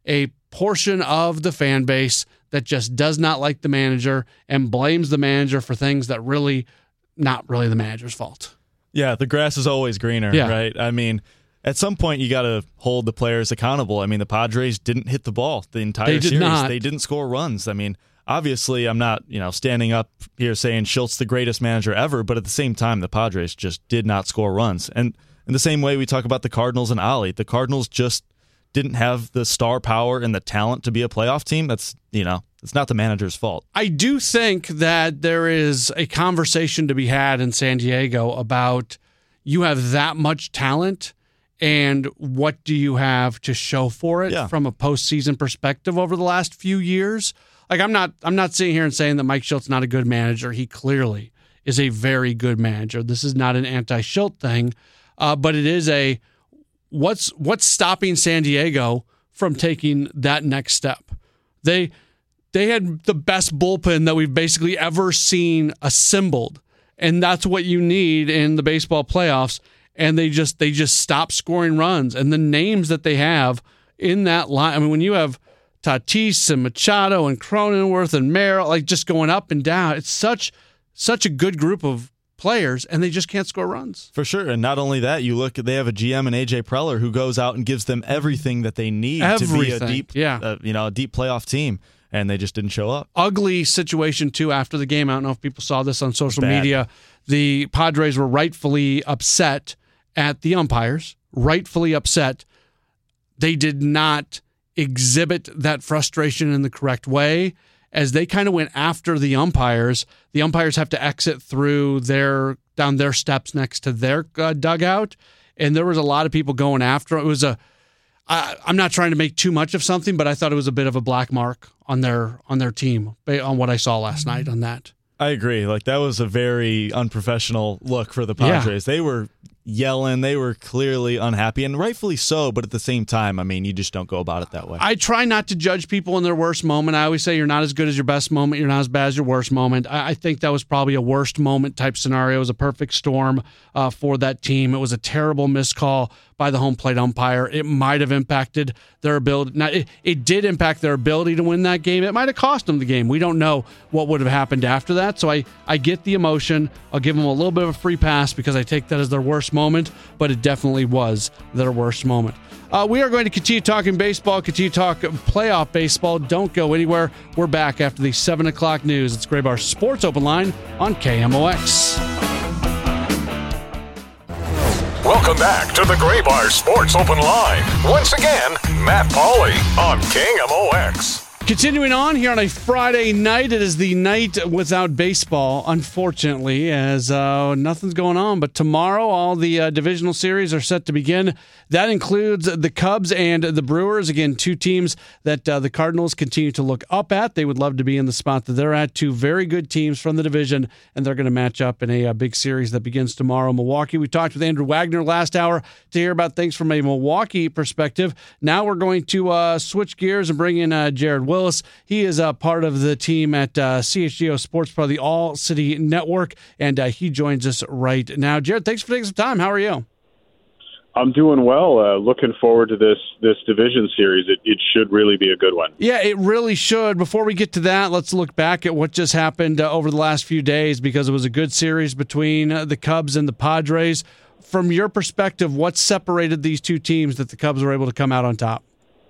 portion of the fan base that just does not like the manager and blames the manager for things that really not really the manager's fault. Yeah, the grass is always greener, yeah. right? I mean, at some point you got to hold the players accountable. I mean, the Padres didn't hit the ball the entire they did series. Not. They didn't score runs. I mean, obviously I'm not, you know, standing up here saying Schultz the greatest manager ever, but at the same time the Padres just did not score runs. And in the same way we talk about the Cardinals and Ollie, the Cardinals just didn't have the star power and the talent to be a playoff team. That's, you know, it's not the manager's fault. I do think that there is a conversation to be had in San Diego about you have that much talent and what do you have to show for it yeah. from a postseason perspective over the last few years. Like I'm not I'm not sitting here and saying that Mike Schultz is not a good manager. He clearly is a very good manager. This is not an anti-Schultz thing, uh, but it is a what's what's stopping San Diego from taking that next step. They they had the best bullpen that we've basically ever seen assembled, and that's what you need in the baseball playoffs. And they just they just stop scoring runs, and the names that they have in that line. I mean, when you have Tatis and Machado and Cronenworth and Merrill, like just going up and down, it's such such a good group of players, and they just can't score runs. For sure. And not only that, you look, they have a G M in A J Preller who goes out and gives them everything that they need everything. to be a deep, yeah. uh, you know, a deep playoff team, and they just didn't show up. Ugly situation too after the game. I don't know if people saw this on social Bad. media. The Padres were rightfully upset at the umpires, rightfully upset. They did not exhibit that frustration in the correct way. As they kind of went after the umpires, the umpires have to exit through their down their steps next to their uh, dugout, and there was a lot of people going after it. It was a. I, I'm not trying to make too much of something, but I thought it was a bit of a black mark on their on their team on what I saw last night on that. I agree. Like that was a very unprofessional look for the Padres. Yeah. They were yelling. They were clearly unhappy, and rightfully so, but at the same time, I mean, you just don't go about it that way. I try not to judge people in their worst moment. I always say you're not as good as your best moment. You're not as bad as your worst moment. I, I think that was probably a worst moment type scenario. It was a perfect storm uh, for that team. It was a terrible missed call by the home plate umpire. It might have impacted their ability. Now, it, it did impact their ability to win that game. It might have cost them the game. We don't know what would have happened after that. So I, I get the emotion. I'll give them a little bit of a free pass because I take that as their worst moment, but it definitely was their worst moment. Uh, we are going to continue talking baseball, continue to talk playoff baseball. Don't go anywhere. We're back after the seven o'clock news. It's Graybar Sports Open Line on K M O X. Welcome back to the Graybar Sports Open Line. Once again, Matt Pauley on K M O X. Continuing on here on a Friday night, it is the night without baseball, unfortunately, as uh, nothing's going on. But tomorrow, all the uh, divisional series are set to begin. That includes the Cubs and the Brewers. Again, two teams that uh, the Cardinals continue to look up at. They would love to be in the spot that they're at. Two very good teams from the division, and they're going to match up in a, a big series that begins tomorrow in Milwaukee. We talked with Andrew Wagner last hour to hear about things from a Milwaukee perspective. Now we're going to uh, switch gears and bring in uh, Jared Willis. He is a uh, part of the team at uh, C H G O Sports, part of the All City Network, and uh, he joins us right now. Jared, thanks for taking some time. How are you? I'm doing well. Uh, looking forward to this this division series. It, it should really be a good one. Yeah, it really should. Before we get to that, let's look back at what just happened uh, over the last few days, because it was a good series between uh, the Cubs and the Padres. From your perspective, what separated these two teams that the Cubs were able to come out on top?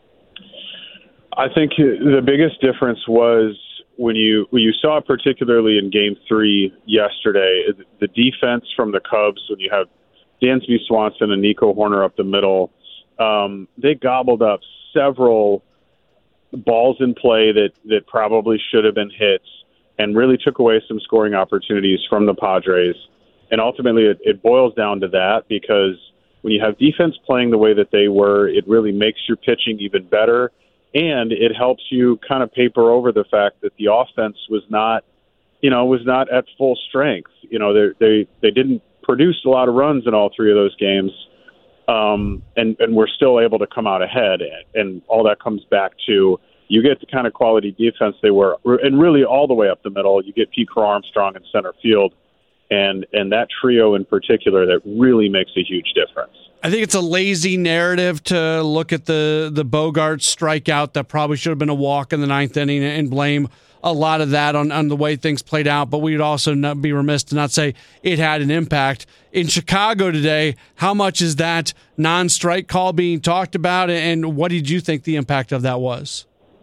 I think the biggest difference was when you when you saw it, particularly in Game Three yesterday, the defense from the Cubs. When you have Dansby Swanson and Nico Horner up the middle, um, they gobbled up several balls in play that, that probably should have been hits and really took away some scoring opportunities from the Padres. And ultimately it, it boils down to that, because when you have defense playing the way that they were, it really makes your pitching even better, and it helps you kind of paper over the fact that the offense was not, you know, was not at full strength. You know, they they they didn't produced a lot of runs in all three of those games, um, and, and we're still able to come out ahead. And all that comes back to you get the kind of quality defense they were, and really all the way up the middle. You get Pete Crow Armstrong in center field, and and that trio in particular that really makes a huge difference. I think it's a lazy narrative to look at the, the Bogaerts strikeout that probably should have been a walk in the ninth inning and blame a lot of that on, on the way things played out, but we would also not be remiss to not say it had an impact. In Chicago today, how much is that non-strike call being talked about, and what did you think the impact of that was?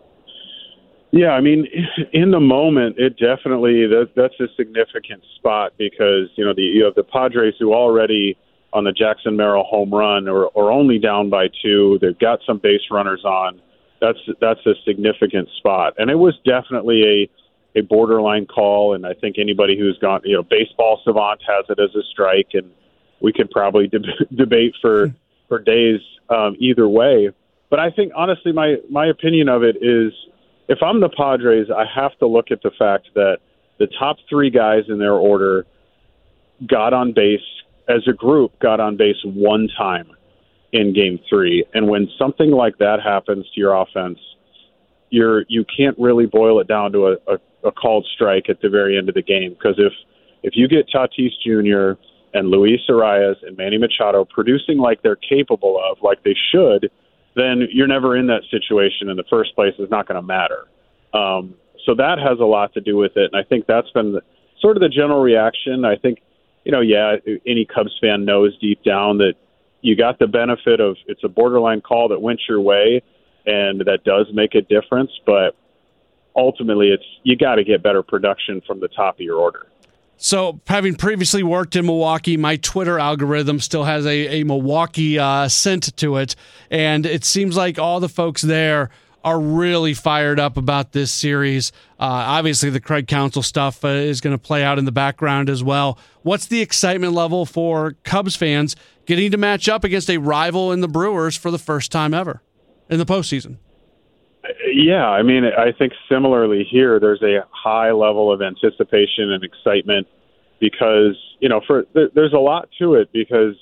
Yeah, I mean, in the moment, it definitely, that, that's a significant spot because, you know, the, you have the Padres who already on the Jackson Merrill home run or, or only down by two. They've got some base runners on. That's that's a significant spot. And it was definitely a, a borderline call, and I think anybody who's gone, you know, Baseball Savant has it as a strike, and we could probably deb- debate for, for days um, either way. But I think, honestly, my, my opinion of it is if I'm the Padres, I have to look at the fact that the top three guys in their order got on base, as a group, got on base one time in game three. And when something like that happens to your offense, you're, you can't really boil it down to a, a, a called strike at the very end of the game. Because if, if you get Tatis Junior and Luis Arias and Manny Machado producing like they're capable of, like they should, then you're never in that situation in the first place. It's not going to matter. Um, so that has a lot to do with it. And I think that's been the, sort of the general reaction. I think, you know, yeah, any Cubs fan knows deep down that you got the benefit of it's a borderline call that went your way, and that does make a difference. But ultimately, it's you got to get better production from the top of your order. So, having previously worked in Milwaukee, my Twitter algorithm still has a, a Milwaukee uh, scent to it, and it seems like all the folks there are really fired up about this series. Uh, obviously, the Craig Counsell stuff uh, is going to play out in the background as well. What's the excitement level for Cubs fans getting to match up against a rival in the Brewers for the first time ever in the postseason? Yeah, I mean, I think similarly here, there's a high level of anticipation and excitement because, you know, for there, there's a lot to it because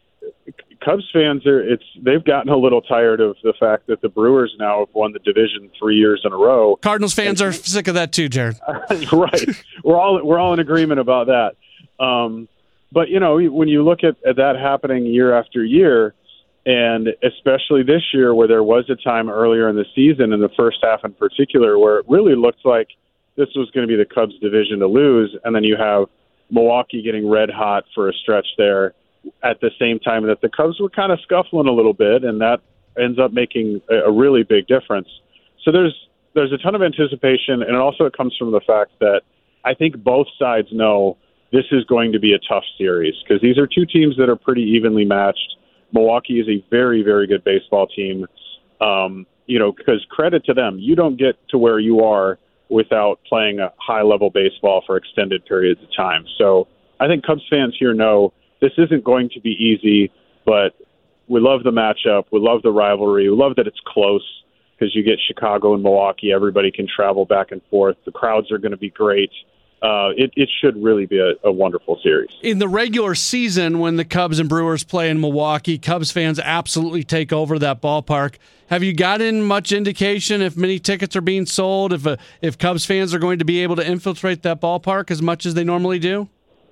Cubs fans are it's they've gotten a little tired of the fact that the Brewers now have won the division three years in a row. Cardinals fans and, are sick of that too, Jared. Right. We're all we're all in agreement about that. Um, but you know, when you look at, at that happening year after year, and especially this year where there was a time earlier in the season, in the first half in particular, where it really looked like this was going to be the Cubs division to lose, and then you have Milwaukee getting red hot for a stretch there at the same time that the Cubs were kind of scuffling a little bit, and that ends up making a, a really big difference. So there's there's a ton of anticipation, and it also comes from the fact that I think both sides know this is going to be a tough series because these are two teams that are pretty evenly matched. Milwaukee is a very, very good baseball team, um, you know, because credit to them, you don't get to where you are without playing a high-level baseball for extended periods of time. So I think Cubs fans here know this isn't going to be easy, but we love the matchup. We love the rivalry. We love that it's close because you get Chicago and Milwaukee. Everybody can travel back and forth. The crowds are going to be great. Uh, it, it should really be a, a wonderful series. In the regular season, when the Cubs and Brewers play in Milwaukee, Cubs fans absolutely take over that ballpark. Have you gotten much indication if many tickets are being sold, if uh, if Cubs fans are going to be able to infiltrate that ballpark as much as they normally do?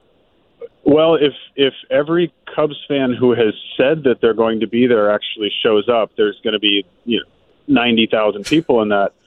Well, if if every Cubs fan who has said that they're going to be there actually shows up, there's going to be you know ninety thousand people in that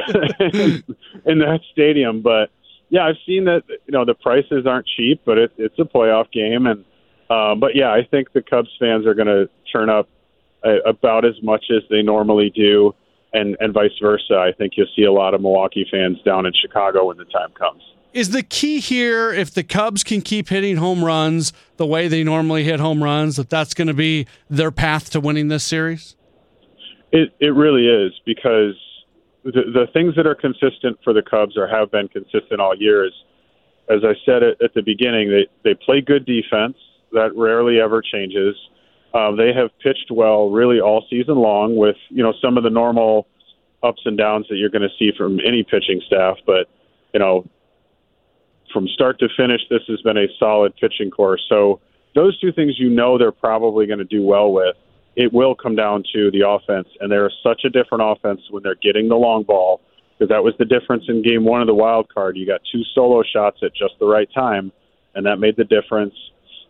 in that stadium. But yeah, I've seen that. You know, the prices aren't cheap, but it, it's a playoff game, and uh, but yeah, I think the Cubs fans are going to turn up a, about as much as they normally do, and and vice versa. I think you'll see a lot of Milwaukee fans down in Chicago when the time comes. Is the key here, if the Cubs can keep hitting home runs the way they normally hit home runs, that that's going to be their path to winning this series? It it really is, because the, the things that are consistent for the Cubs or have been consistent all year is, as I said at, at the beginning, they, they play good defense. That rarely ever changes. Um, they have pitched well really all season long with, you know, some of the normal ups and downs that you're going to see from any pitching staff. But, you know, from start to finish, this has been a solid pitching course. So those two things, you know, they're probably going to do well with. It will come down to the offense, and they're such a different offense when they're getting the long ball, because that was the difference in game one of the wild card. You got two solo shots at just the right time, and that made the difference.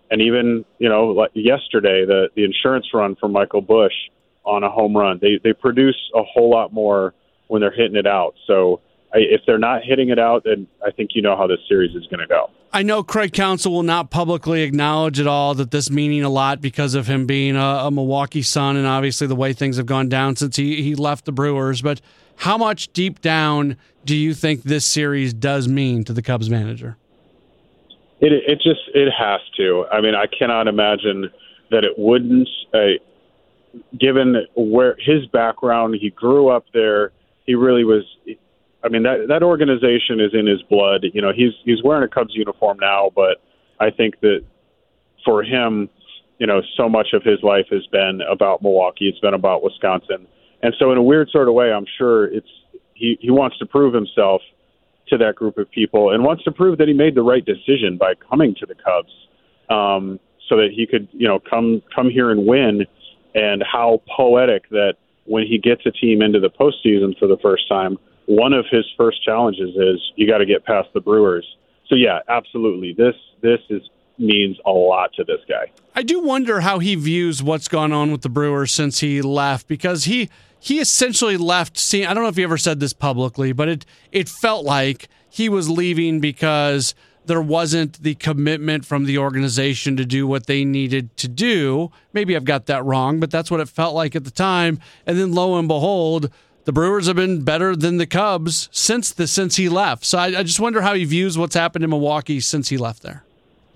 And even, you know, like yesterday, the, the insurance run from Michael Busch on a home run, they, they produce a whole lot more when they're hitting it out. So I, if they're not hitting it out, then I think you know how this series is going to go. I know Craig Counsell will not publicly acknowledge at all that this meaning a lot because of him being a, a Milwaukee Sun and obviously the way things have gone down since he, he left the Brewers. But how much deep down do you think this series does mean to the Cubs manager? It it just it has to. I mean, I cannot imagine that it wouldn't. Uh, given where his background, he grew up there. He really was. I mean, that that organization is in his blood. You know, he's he's wearing a Cubs uniform now, but I think that for him, you know, so much of his life has been about Milwaukee. It's been about Wisconsin, and so in a weird sort of way, I'm sure it's he he wants to prove himself to that group of people and wants to prove that he made the right decision by coming to the Cubs, um, so that he could, you know, come come here and win. And how poetic that when he gets a team into the postseason for the first time, one of his first challenges is you got to get past the Brewers. So yeah, absolutely. This this is means a lot to this guy. I do wonder how he views what's gone on with the Brewers since he left, because he he essentially left. See, I don't know if he ever said this publicly, but it it felt like he was leaving because there wasn't the commitment from the organization to do what they needed to do. Maybe I've got that wrong, but that's what it felt like at the time. And then lo and behold, the Brewers have been better than the Cubs since the since he left. So I, I just wonder how he views what's happened in Milwaukee since he left there.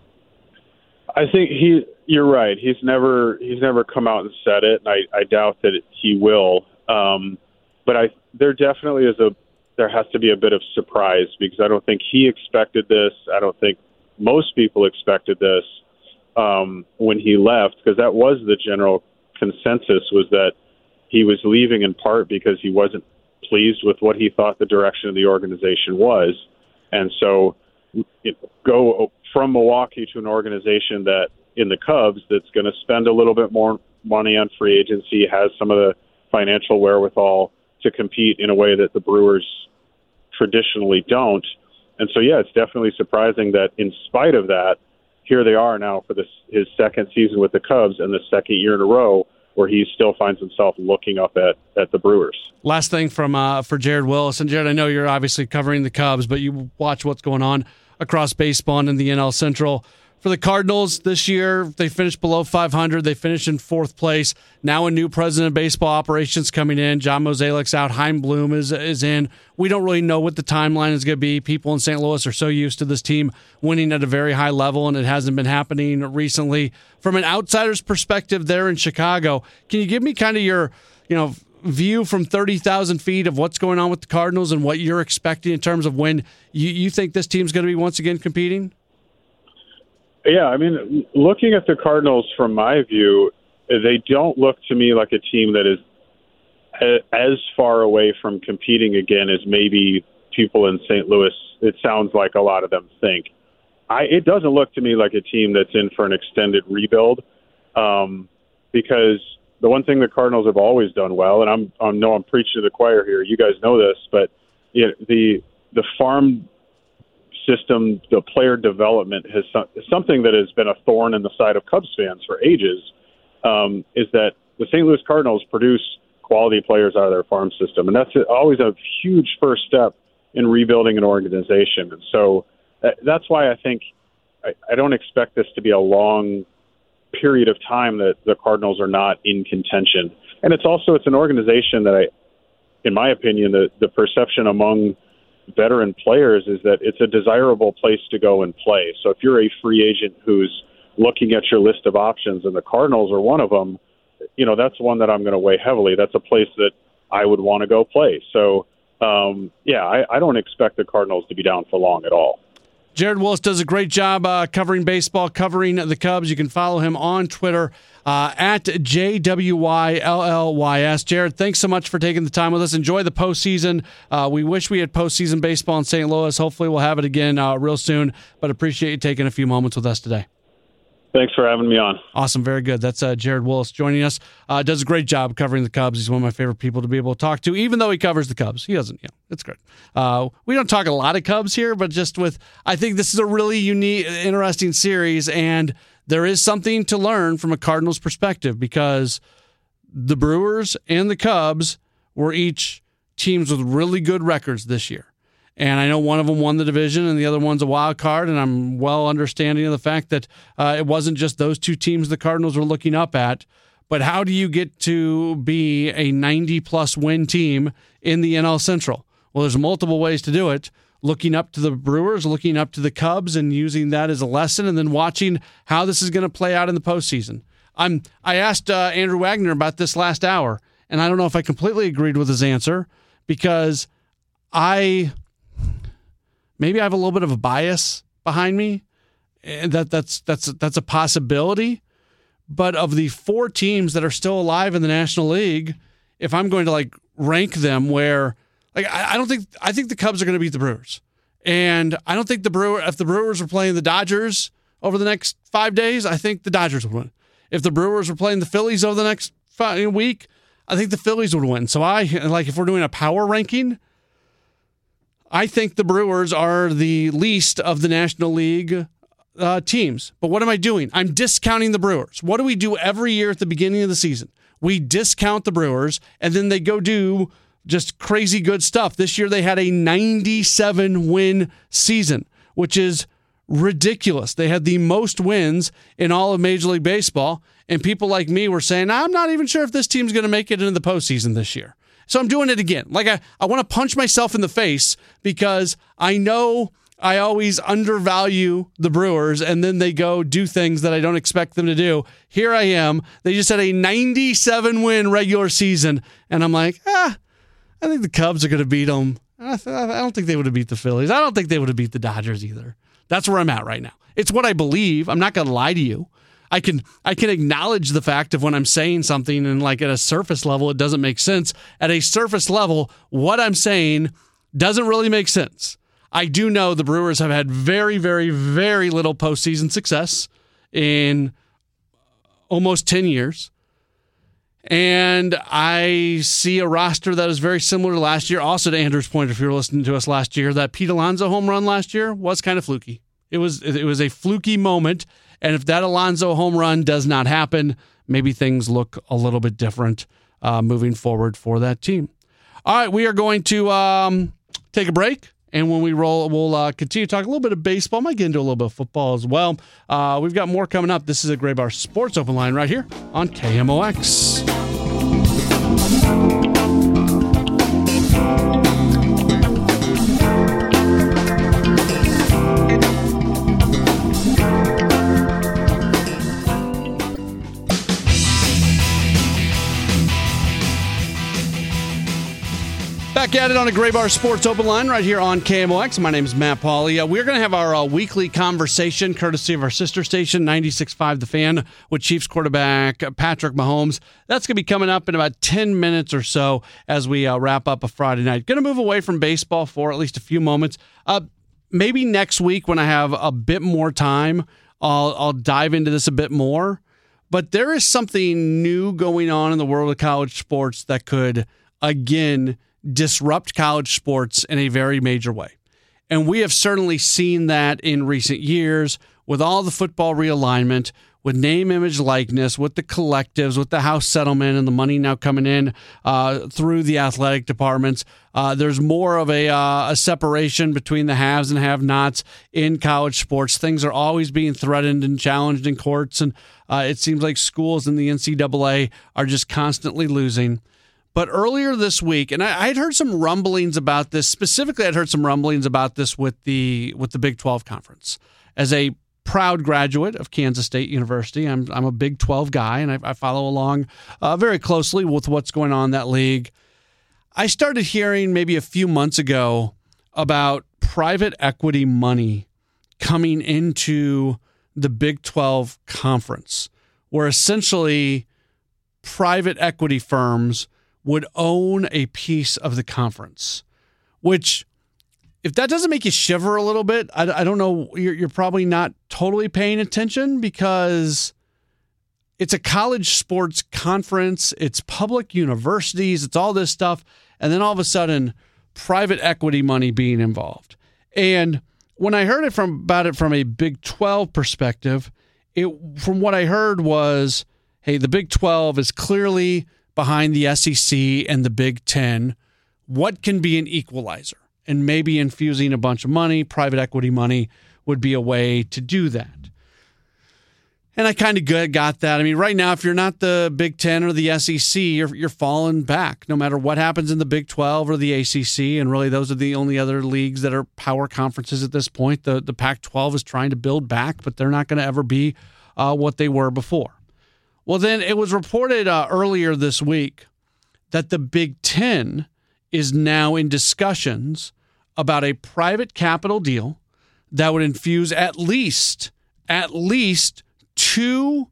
I think he. You're right. He's never he's never come out and said it, and I, I doubt that he will. Um, but I there definitely is a there has to be a bit of surprise, because I don't think he expected this. I don't think most people expected this um, when he left, because that was the general consensus, was that he was leaving in part because he wasn't pleased with what he thought the direction of the organization was. And so it, go from Milwaukee to an organization that in the Cubs that's going to spend a little bit more money on free agency, has some of the financial wherewithal to compete in a way that the Brewers traditionally don't. And so, yeah, it's definitely surprising that in spite of that, here they are now for this, his second season with the Cubs and the second year in a row where he still finds himself looking up at, at the Brewers. Last thing from uh, for Jared Willis. And Jared, I know you're obviously covering the Cubs, but you watch what's going on across baseball and in the N L Central. For the Cardinals this year, they finished below five hundred. They finished in fourth place. Now a new president of baseball operations coming in. John Mosalik's out. Chaim Bloom is is in. We don't really know what the timeline is going to be. People in Saint Louis are so used to this team winning at a very high level, and it hasn't been happening recently. From an outsider's perspective there in Chicago, can you give me kind of your, you know, view from thirty thousand feet of what's going on with the Cardinals and what you're expecting in terms of when you, you think this team's going to be once again competing? Yeah, I mean, looking at the Cardinals from my view, they don't look to me like a team that is as far away from competing again as maybe people in Saint Louis, it sounds like a lot of them think. I, it doesn't look to me like a team that's in for an extended rebuild, um, because the one thing the Cardinals have always done well, and I'm I know I'm preaching to the choir here, you guys know this, but you know, the the farm system, the player development has something that has been a thorn in the side of Cubs fans for ages, um, is that the Saint Louis Cardinals produce quality players out of their farm system. And that's always a huge first step in rebuilding an organization. And so that's why I think I, I don't expect this to be a long period of time that the Cardinals are not in contention. And it's also, it's an organization that I, in my opinion, the, the perception among veteran players is that it's a desirable place to go and play. So if you're a free agent who's looking at your list of options and the Cardinals are one of them, you know, that's one that I'm going to weigh heavily. That's a place that I would want to go play. So, um, yeah, I, I don't expect the Cardinals to be down for long at all. Jared Willis does a great job uh, covering baseball, covering the Cubs. You can follow him on Twitter uh, at J W Y L L Y S. Jared, thanks so much for taking the time with us. Enjoy the postseason. Uh, we wish we had postseason baseball in Saint Louis. Hopefully we'll have it again uh, real soon, but appreciate you taking a few moments with us today. Thanks for having me on. Awesome. Very good. That's uh, Jared Willis joining us. Uh, does a great job covering the Cubs. He's one of my favorite people to be able to talk to, even though he covers the Cubs. He doesn't. Yeah, it's great. Uh, we don't talk a lot of Cubs here, but just with, I think this is a really unique, interesting series, and there is something to learn from a Cardinals perspective because the Brewers and the Cubs were each teams with really good records this year. And I know one of them won the division and the other one's a wild card, and I'm well understanding of the fact that uh, it wasn't just those two teams the Cardinals were looking up at, but how do you get to be a ninety-plus win team in the N L Central? Well, there's multiple ways to do it. Looking up to the Brewers, looking up to the Cubs, and using that as a lesson, and then watching how this is going to play out in the postseason. I'm, I asked uh, Andrew Wagner about this last hour, and I don't know if I completely agreed with his answer because I... Maybe I have a little bit of a bias behind me, and that that's that's that's a possibility. But of the four teams that are still alive in the National League, if I'm going to like rank them, where like I, I don't think I think the Cubs are going to beat the Brewers, and I don't think the Brewer if the Brewers were playing the Dodgers over the next five days, I think the Dodgers would win. If the Brewers were playing the Phillies over the next five, week, I think the Phillies would win. So I like if we're doing a power ranking. I think the Brewers are the least of the National League uh, teams. But what am I doing? I'm discounting the Brewers. What do we do every year at the beginning of the season? We discount the Brewers, and then they go do just crazy good stuff. This year they had a ninety-seven win season, which is ridiculous. They had the most wins in all of Major League Baseball, and people like me were saying, I'm not even sure if this team's going to make it into the postseason this year. So I'm doing it again. Like I, I want to punch myself in the face because I know I always undervalue the Brewers and then they go do things that I don't expect them to do. Here I am. They just had a ninety-seven win regular season. And I'm like, ah, I think the Cubs are going to beat them. I, th- I don't think they would have beat the Phillies. I don't think they would have beat the Dodgers either. That's where I'm at right now. It's what I believe. I'm not going to lie to you. I can I can acknowledge the fact of when I'm saying something and like at a surface level, it doesn't make sense. At a surface level, what I'm saying doesn't really make sense. I do know the Brewers have had very, very, very little postseason success in almost ten years. And I see a roster that is very similar to last year. Also to Andrew's point, if you were listening to us last year, that Pete Alonso home run last year was kind of fluky. It was it was a fluky moment. And if that Alonso home run does not happen, maybe things look a little bit different uh, moving forward for that team. All right, we are going to um, take a break. And when we roll, we'll uh, continue to talk a little bit of baseball. Might get into a little bit of football as well. Uh, we've got more coming up. This is a Gray Bar Sports Open Line right here on K M O X. Back at it on a Gray Bar Sports Open Line right here on K M O X. My name is Matt Pauley. Uh, we're going to have our uh, weekly conversation courtesy of our sister station, ninety-six point five The Fan, with Chiefs quarterback Patrick Mahomes. That's going to be coming up in about ten minutes or so as we uh, wrap up a Friday night. Going to move away from baseball for at least a few moments. Uh, maybe next week when I have a bit more time, I'll, I'll dive into this a bit more. But there is something new going on in the world of college sports that could, again, disrupt college sports in a very major way. And we have certainly seen that in recent years with all the football realignment, with name, image, likeness, with the collectives, with the house settlement and the money now coming in uh, through the athletic departments. Uh, there's more of a, uh, a separation between the haves and have-nots in college sports. Things are always being threatened and challenged in courts, and uh, it seems like schools in the N C double A are just constantly losing. But earlier this week, and I had heard some rumblings about this. Specifically, I'd heard some rumblings about this with the with the Big twelve Conference. As a proud graduate of Kansas State University, I'm I'm a Big twelve guy, and I, I follow along uh, very closely with what's going on in that league. I started hearing maybe a few months ago about private equity money coming into the Big twelve Conference, where essentially private equity firms would own a piece of the conference, which, if that doesn't make you shiver a little bit, I, I don't know, you're, you're probably not totally paying attention, because it's a college sports conference, it's public universities, it's all this stuff, and then all of a sudden, private equity money being involved. And when I heard it from about it from a Big twelve perspective, it from what I heard was, hey, the Big twelve is clearly behind the S E C and the Big Ten. What can be an equalizer? And maybe infusing a bunch of money, private equity money, would be a way to do that. And I kind of got that. I mean, right now, if you're not the Big Ten or the S E C, you're you're falling back. No matter what happens in the Big twelve or the A C C, and really those are the only other leagues that are power conferences at this point. The the Pac twelve is trying to build back, but they're not going to ever be uh, what they were before. Well, then it was reported uh, earlier this week that the Big Ten is now in discussions about a private capital deal that would infuse at least, at least two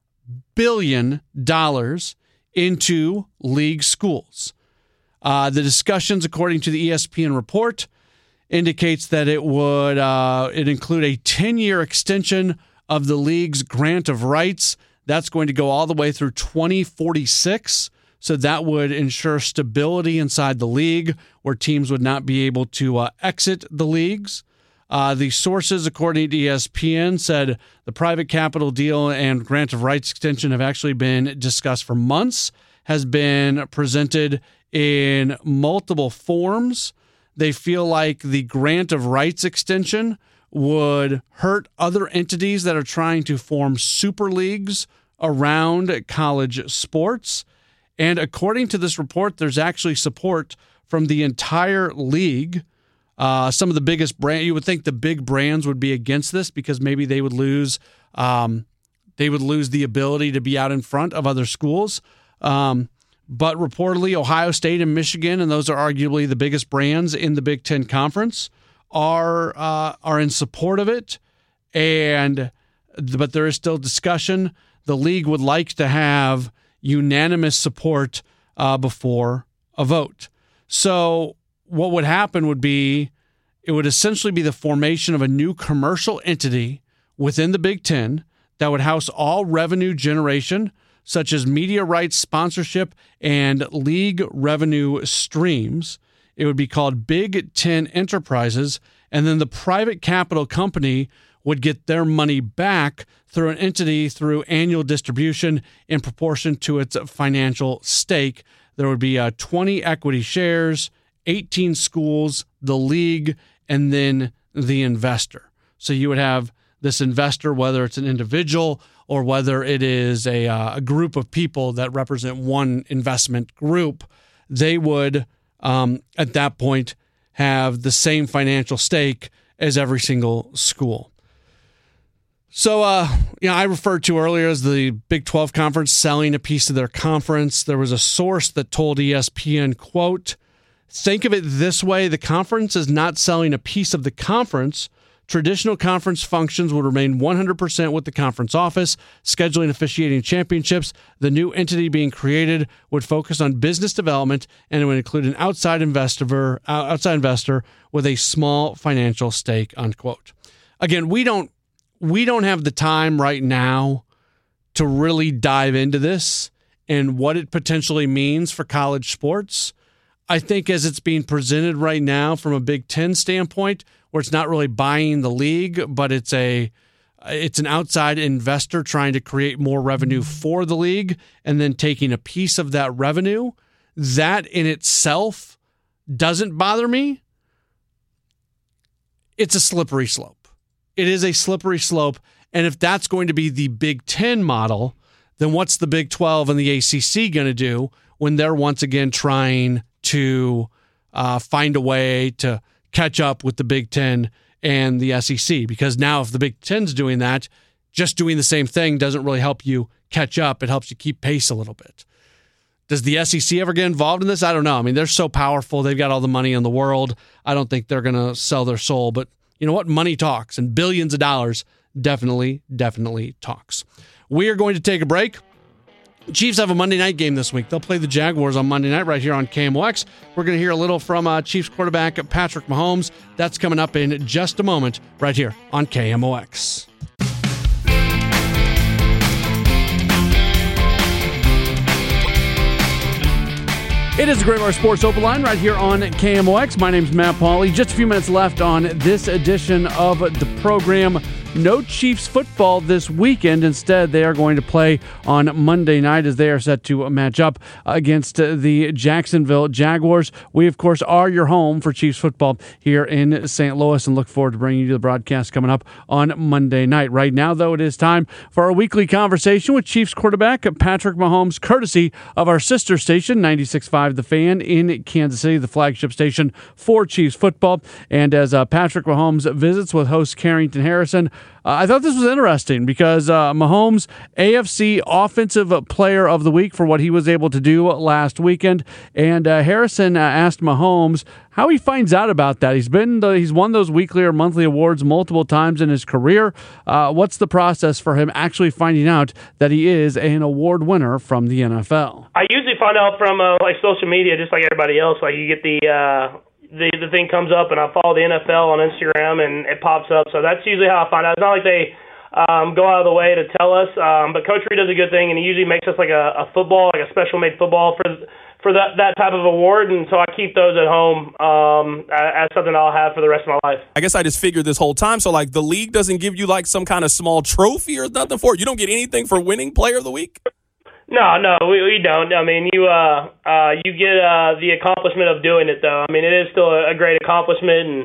billion dollars into league schools. Uh, the discussions, according to the E S P N report, indicates that it would uh, it include a ten-year extension of the league's grant of rights. That's going to go all the way through twenty forty-six. So that would ensure stability inside the league, where teams would not be able to uh, exit the leagues. Uh, the sources, according to E S P N, said the private capital deal and grant of rights extension have actually been discussed for months, has been presented in multiple forms. They feel like the grant of rights extension would hurt other entities that are trying to form super leagues around college sports. And according to this report, there's actually support from the entire league. Uh, some of the biggest brand, you would think the big brands would be against this because maybe they would lose, um, they would lose the ability to be out in front of other schools. Um, but reportedly, Ohio State and Michigan, and those are arguably the biggest brands in the Big Ten Conference, are uh, are in support of it. And but there is still discussion. The league would like to have unanimous support uh, before a vote. So what would happen would be it would essentially be the formation of a new commercial entity within the Big Ten that would house all revenue generation, such as media rights, sponsorship, and league revenue streams. It would be called Big Ten Enterprises, and then the private capital company would get their money back through an entity through annual distribution in proportion to its financial stake. There would be uh, twenty equity shares, eighteen schools, the league, and then the investor. So you would have this investor, whether it's an individual or whether it is a, uh, a group of people that represent one investment group, they would, um, at that point, have the same financial stake as every single school. So, uh, you know, I referred to earlier as the Big twelve Conference selling a piece of their conference. There was a source that told E S P N, quote, "Think of it this way, the conference is not selling a piece of the conference. Traditional conference functions would remain one hundred percent with the conference office, scheduling, officiating championships. The new entity being created would focus on business development, and it would include an outside investor, outside investor with a small financial stake," unquote. Again, we don't we don't have the time right now to really dive into this and what it potentially means for college sports. I think as it's being presented right now from a Big Ten standpoint, where it's not really buying the league, but it's a it's an outside investor trying to create more revenue for the league and then taking a piece of that revenue, that in itself doesn't bother me. It's a slippery slope. It is a slippery slope. And if that's going to be the Big Ten model, then what's the Big twelve and the A C C going to do when they're once again trying to uh, find a way to catch up with the Big Ten and the S E C? Because now if the Big Ten's doing that, just doing the same thing doesn't really help you catch up. It helps you keep pace a little bit. Does the S E C ever get involved in this? I don't know. I mean, they're so powerful. They've got all the money in the world. I don't think they're going to sell their soul. But you know what? Money talks, and billions of dollars definitely, definitely talks. We are going to take a break. Chiefs have a Monday night game this week. They'll play the Jaguars on Monday night right here on K M O X. We're going to hear a little from uh, Chiefs quarterback Patrick Mahomes. That's coming up in just a moment right here on K M O X. It is the Great Bar Sports Open Line right here on K M O X. My name's Matt Pauley. Just a few minutes left on this edition of the program. no Chiefs football this weekend. Instead, they are going to play on Monday night as they are set to match up against the Jacksonville Jaguars. We, of course, are your home for Chiefs football here in Saint Louis and look forward to bringing you the broadcast coming up on Monday night. Right now, though, it is time for our weekly conversation with Chiefs quarterback Patrick Mahomes, courtesy of our sister station, ninety-six point five The Fan in Kansas City, the flagship station for Chiefs football. And as uh, Patrick Mahomes visits with host Carrington Harrison, uh, I thought this was interesting because uh, Mahomes, A F C Offensive Player of the Week for what he was able to do last weekend. And uh, Harrison uh, asked Mahomes how he finds out about that. He's been the, he's won those weekly or monthly awards multiple times in his career. Uh, what's the process for him actually finding out that he is an award winner from the N F L? I usually find out from uh, like social media, just like everybody else. Like you get the uh, the the thing comes up, and I follow the N F L on Instagram, and it pops up. So that's usually how I find out. It's not like they um, go out of the way to tell us, um, but Coach Reid does a good thing, and he usually makes us like a, a football, like a special made football for for that that type of award, and so I keep those at home um, as something I'll have for the rest of my life. I guess I just figured this whole time, so like the league doesn't give you like some kind of small trophy or nothing for it? You don't get anything for winning Player of the Week? No, no, we, we don't. I mean, you uh, uh, you get uh, the accomplishment of doing it, though. I mean, it is still a great accomplishment, and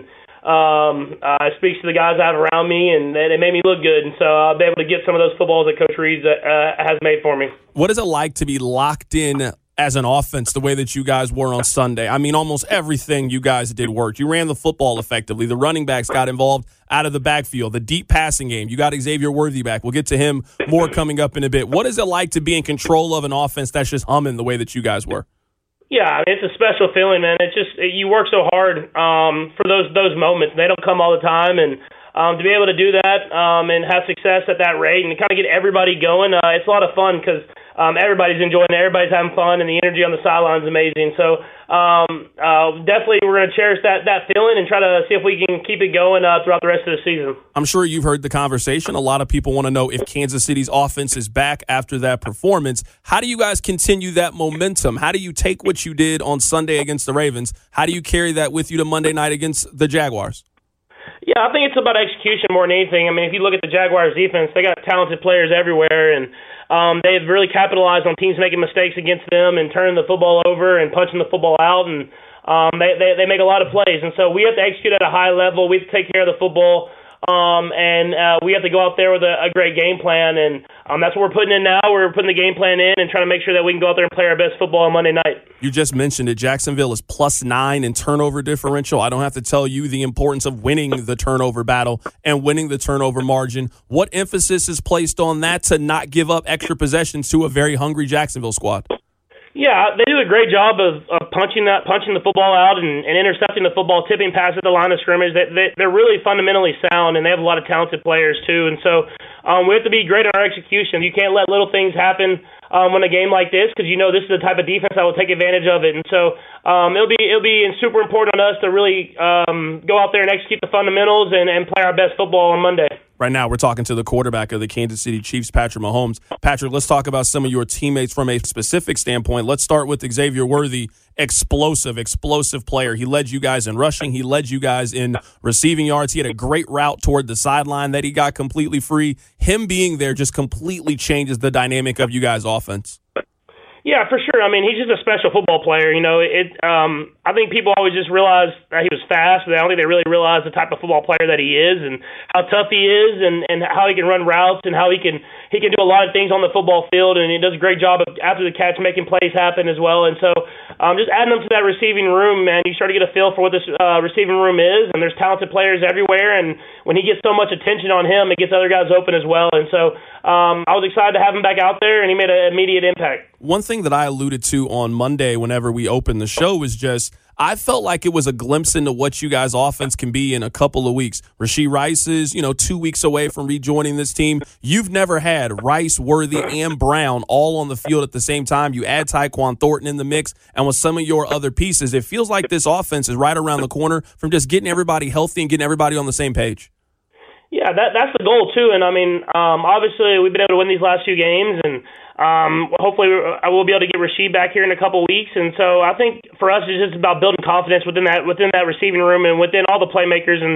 um, uh, it speaks to the guys I have around me, and it made me look good. And so I'll be able to get some of those footballs that Coach Reid uh, has made for me. What is it like to be locked in as an offense the way that you guys were on Sunday? I mean, almost everything you guys did worked. You ran the football effectively. The running backs got involved out of the backfield. The deep passing game. You got Xavier Worthy back. We'll get to him more coming up in a bit. What is it like to be in control of an offense that's just humming the way that you guys were? Yeah, I mean, it's a special feeling, man. It's just you work so hard um, for those those moments. They don't come all the time, and um, to be able to do that um, and have success at that rate and kind of get everybody going, uh, it's a lot of fun because Um, everybody's enjoying it. Everybody's having fun, and the energy on the sideline is amazing. So um, uh, definitely we're going to cherish that that feeling and try to see if we can keep it going uh, throughout the rest of the season. I'm sure you've heard the conversation. A lot of people want to know if Kansas City's offense is back after that performance. How do you guys continue that momentum? How do you take what you did on Sunday against the Ravens? How do you carry that with you to Monday night against the Jaguars? Yeah, I think it's about execution more than anything. I mean, if you look at the Jaguars' defense, they got talented players everywhere, and Um, they've really capitalized on teams making mistakes against them and turning the football over and punching the football out, and um, they, they they make a lot of plays. And so we have to execute at a high level. We have to take care of the football, um, and uh, we have to go out there with a, a great game plan. And um, that's what we're putting in now. We're putting the game plan in and trying to make sure that we can go out there and play our best football on Monday night. You just mentioned it. Jacksonville is plus nine in turnover differential. I don't have to tell you the importance of winning the turnover battle and winning the turnover margin. What emphasis is placed on that to not give up extra possessions to a very hungry Jacksonville squad? Yeah, they do a great job of, of punching that, punching the football out and, and intercepting the football, tipping past at the line of scrimmage. They, they, they're really fundamentally sound, and they have a lot of talented players too. And so um, we have to be great in our execution. You can't let little things happen um, in a game like this because you know this is the type of defense that will take advantage of it. And so um, it'll be it'll be super important on us to really um, go out there and execute the fundamentals and, and play our best football on Monday. Right now, we're talking to the quarterback of the Kansas City Chiefs, Patrick Mahomes. Patrick, let's talk about some of your teammates from a specific standpoint. Let's start with Xavier Worthy, explosive, explosive player. He led you guys in rushing. He led you guys in receiving yards. He had a great route toward the sideline that he got completely free. Him being there just completely changes the dynamic of you guys' offense. Yeah, for sure. I mean, he's just a special football player. You know, it. Um, I think people always just realize that he was fast, but I don't think they really realize the type of football player that he is and how tough he is and, and how he can run routes and how he can he can do a lot of things on the football field, and he does a great job of after the catch making plays happen as well. And so um, just adding him to that receiving room, man, you start to get a feel for what this uh, receiving room is, and there's talented players everywhere, and when he gets so much attention on him, it gets other guys open as well. And so um, I was excited to have him back out there, and he made an immediate impact. One thing that I alluded to on Monday whenever we opened the show was just I felt like it was a glimpse into what you guys' offense can be in a couple of weeks. Rashee Rice is, you know, two weeks away from rejoining this team. You've never had Rice, Worthy, and Brown all on the field at the same time. You add Tyquan Thornton in the mix, and with some of your other pieces, it feels like this offense is right around the corner from just getting everybody healthy and getting everybody on the same page. Yeah, that that's the goal, too. And, I mean, um, obviously we've been able to win these last few games, and Um, hopefully I will be able to get Rashee back here in a couple of weeks, and so I think for us it's just about building confidence within that within that receiving room and within all the playmakers, and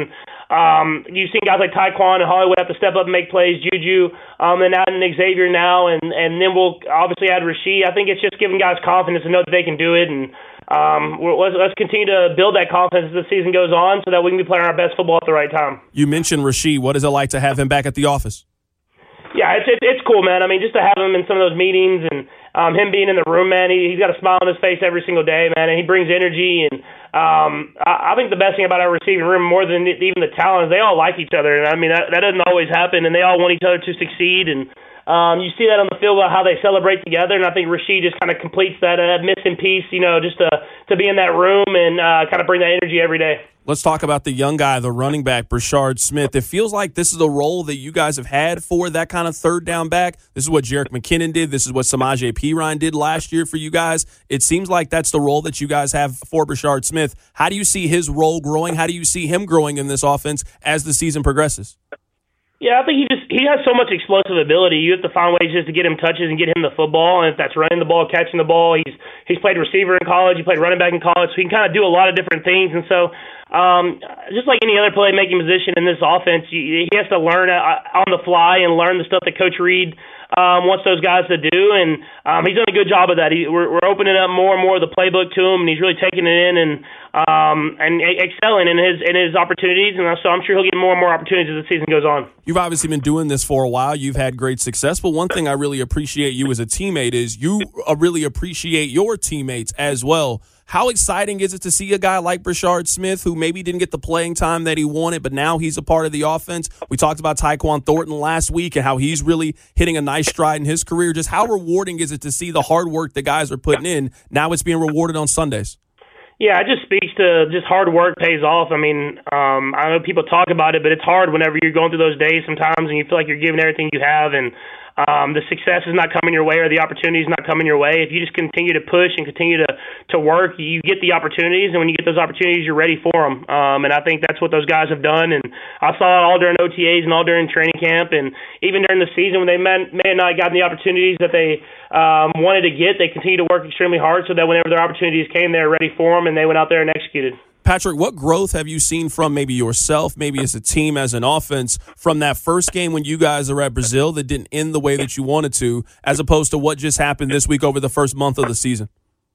um, you've seen guys like Tyquan and Hollywood have to step up and make plays, Juju, um, and add in Xavier now, and, and then we'll obviously add Rasheed. I think it's just giving guys confidence to know that they can do it, and um, we're, let's, let's continue to build that confidence as the season goes on so that we can be playing our best football at the right time. You mentioned Rasheed. What is it like to have him back at the office? Yeah, it's, it's it's cool, man. I mean, just to have him in some of those meetings and um, him being in the room, man, he, he's got a smile on his face every single day, man, and he brings energy. And um, I, I think the best thing about our receiving room, more than even the talent, is they all like each other. And I mean, that, that doesn't always happen, and they all want each other to succeed. And um, you see that on the field about how they celebrate together, and I think Rasheed just kind of completes that uh, missing piece, you know, just to, to be in that room and uh, kind of bring that energy every day. Let's talk about the young guy, the running back, Brashard Smith. It feels like this is a role that you guys have had for that kind of third down back. This is what Jerick McKinnon did. This is what Samaje Perine did last year for you guys. It seems like that's the role that you guys have for Brashard Smith. How do you see his role growing? How do you see him growing in this offense as the season progresses? Yeah, I think he just he has so much explosive ability. You have to find ways just to get him touches and get him the football. And if that's running the ball, catching the ball, he's he's played receiver in college, he played running back in college, so he can kind of do a lot of different things. And so, um, just like any other playmaking position in this offense, he has to learn on the fly and learn the stuff that Coach Reed um, wants those guys to do. And um, he's done a good job of that. He, we're, we're opening up more and more of the playbook to him, and he's really taking it in and um, and excelling in his in his opportunities. And so I'm sure he'll get more and more opportunities as the season goes on. You've obviously been doing this for a while. You've had great success. But one thing I really appreciate you as a teammate is you really appreciate your teammates as well. How exciting is it to see a guy like Brashard Smith, who maybe didn't get the playing time that he wanted, but now he's a part of the offense? We talked about Tyquan Thornton last week and how he's really hitting a nice stride in his career. Just how rewarding is it to see the hard work the guys are putting in? Now it's being rewarded on Sundays. Yeah, it just speaks to just hard work pays off. I mean, um, I know people talk about it, but it's hard whenever you're going through those days sometimes and you feel like you're giving everything you have, and um, the success is not coming your way or the opportunity is not coming your way. If you just continue to push and continue to, to work, you get the opportunities, and when you get those opportunities, you're ready for them. Um, and I think that's what those guys have done, and I saw it all during O T As and all during training camp, and even during the season when they may, may have not gotten the opportunities that they um, wanted to get, they continue to work extremely hard so that whenever their opportunities came, they were ready for them, and they went out there and executed. Patrick, what growth have you seen from maybe yourself, maybe as a team, as an offense, from that first game when you guys are at Brazil that didn't end the way that you wanted to, as opposed to what just happened this week over the first month of the season?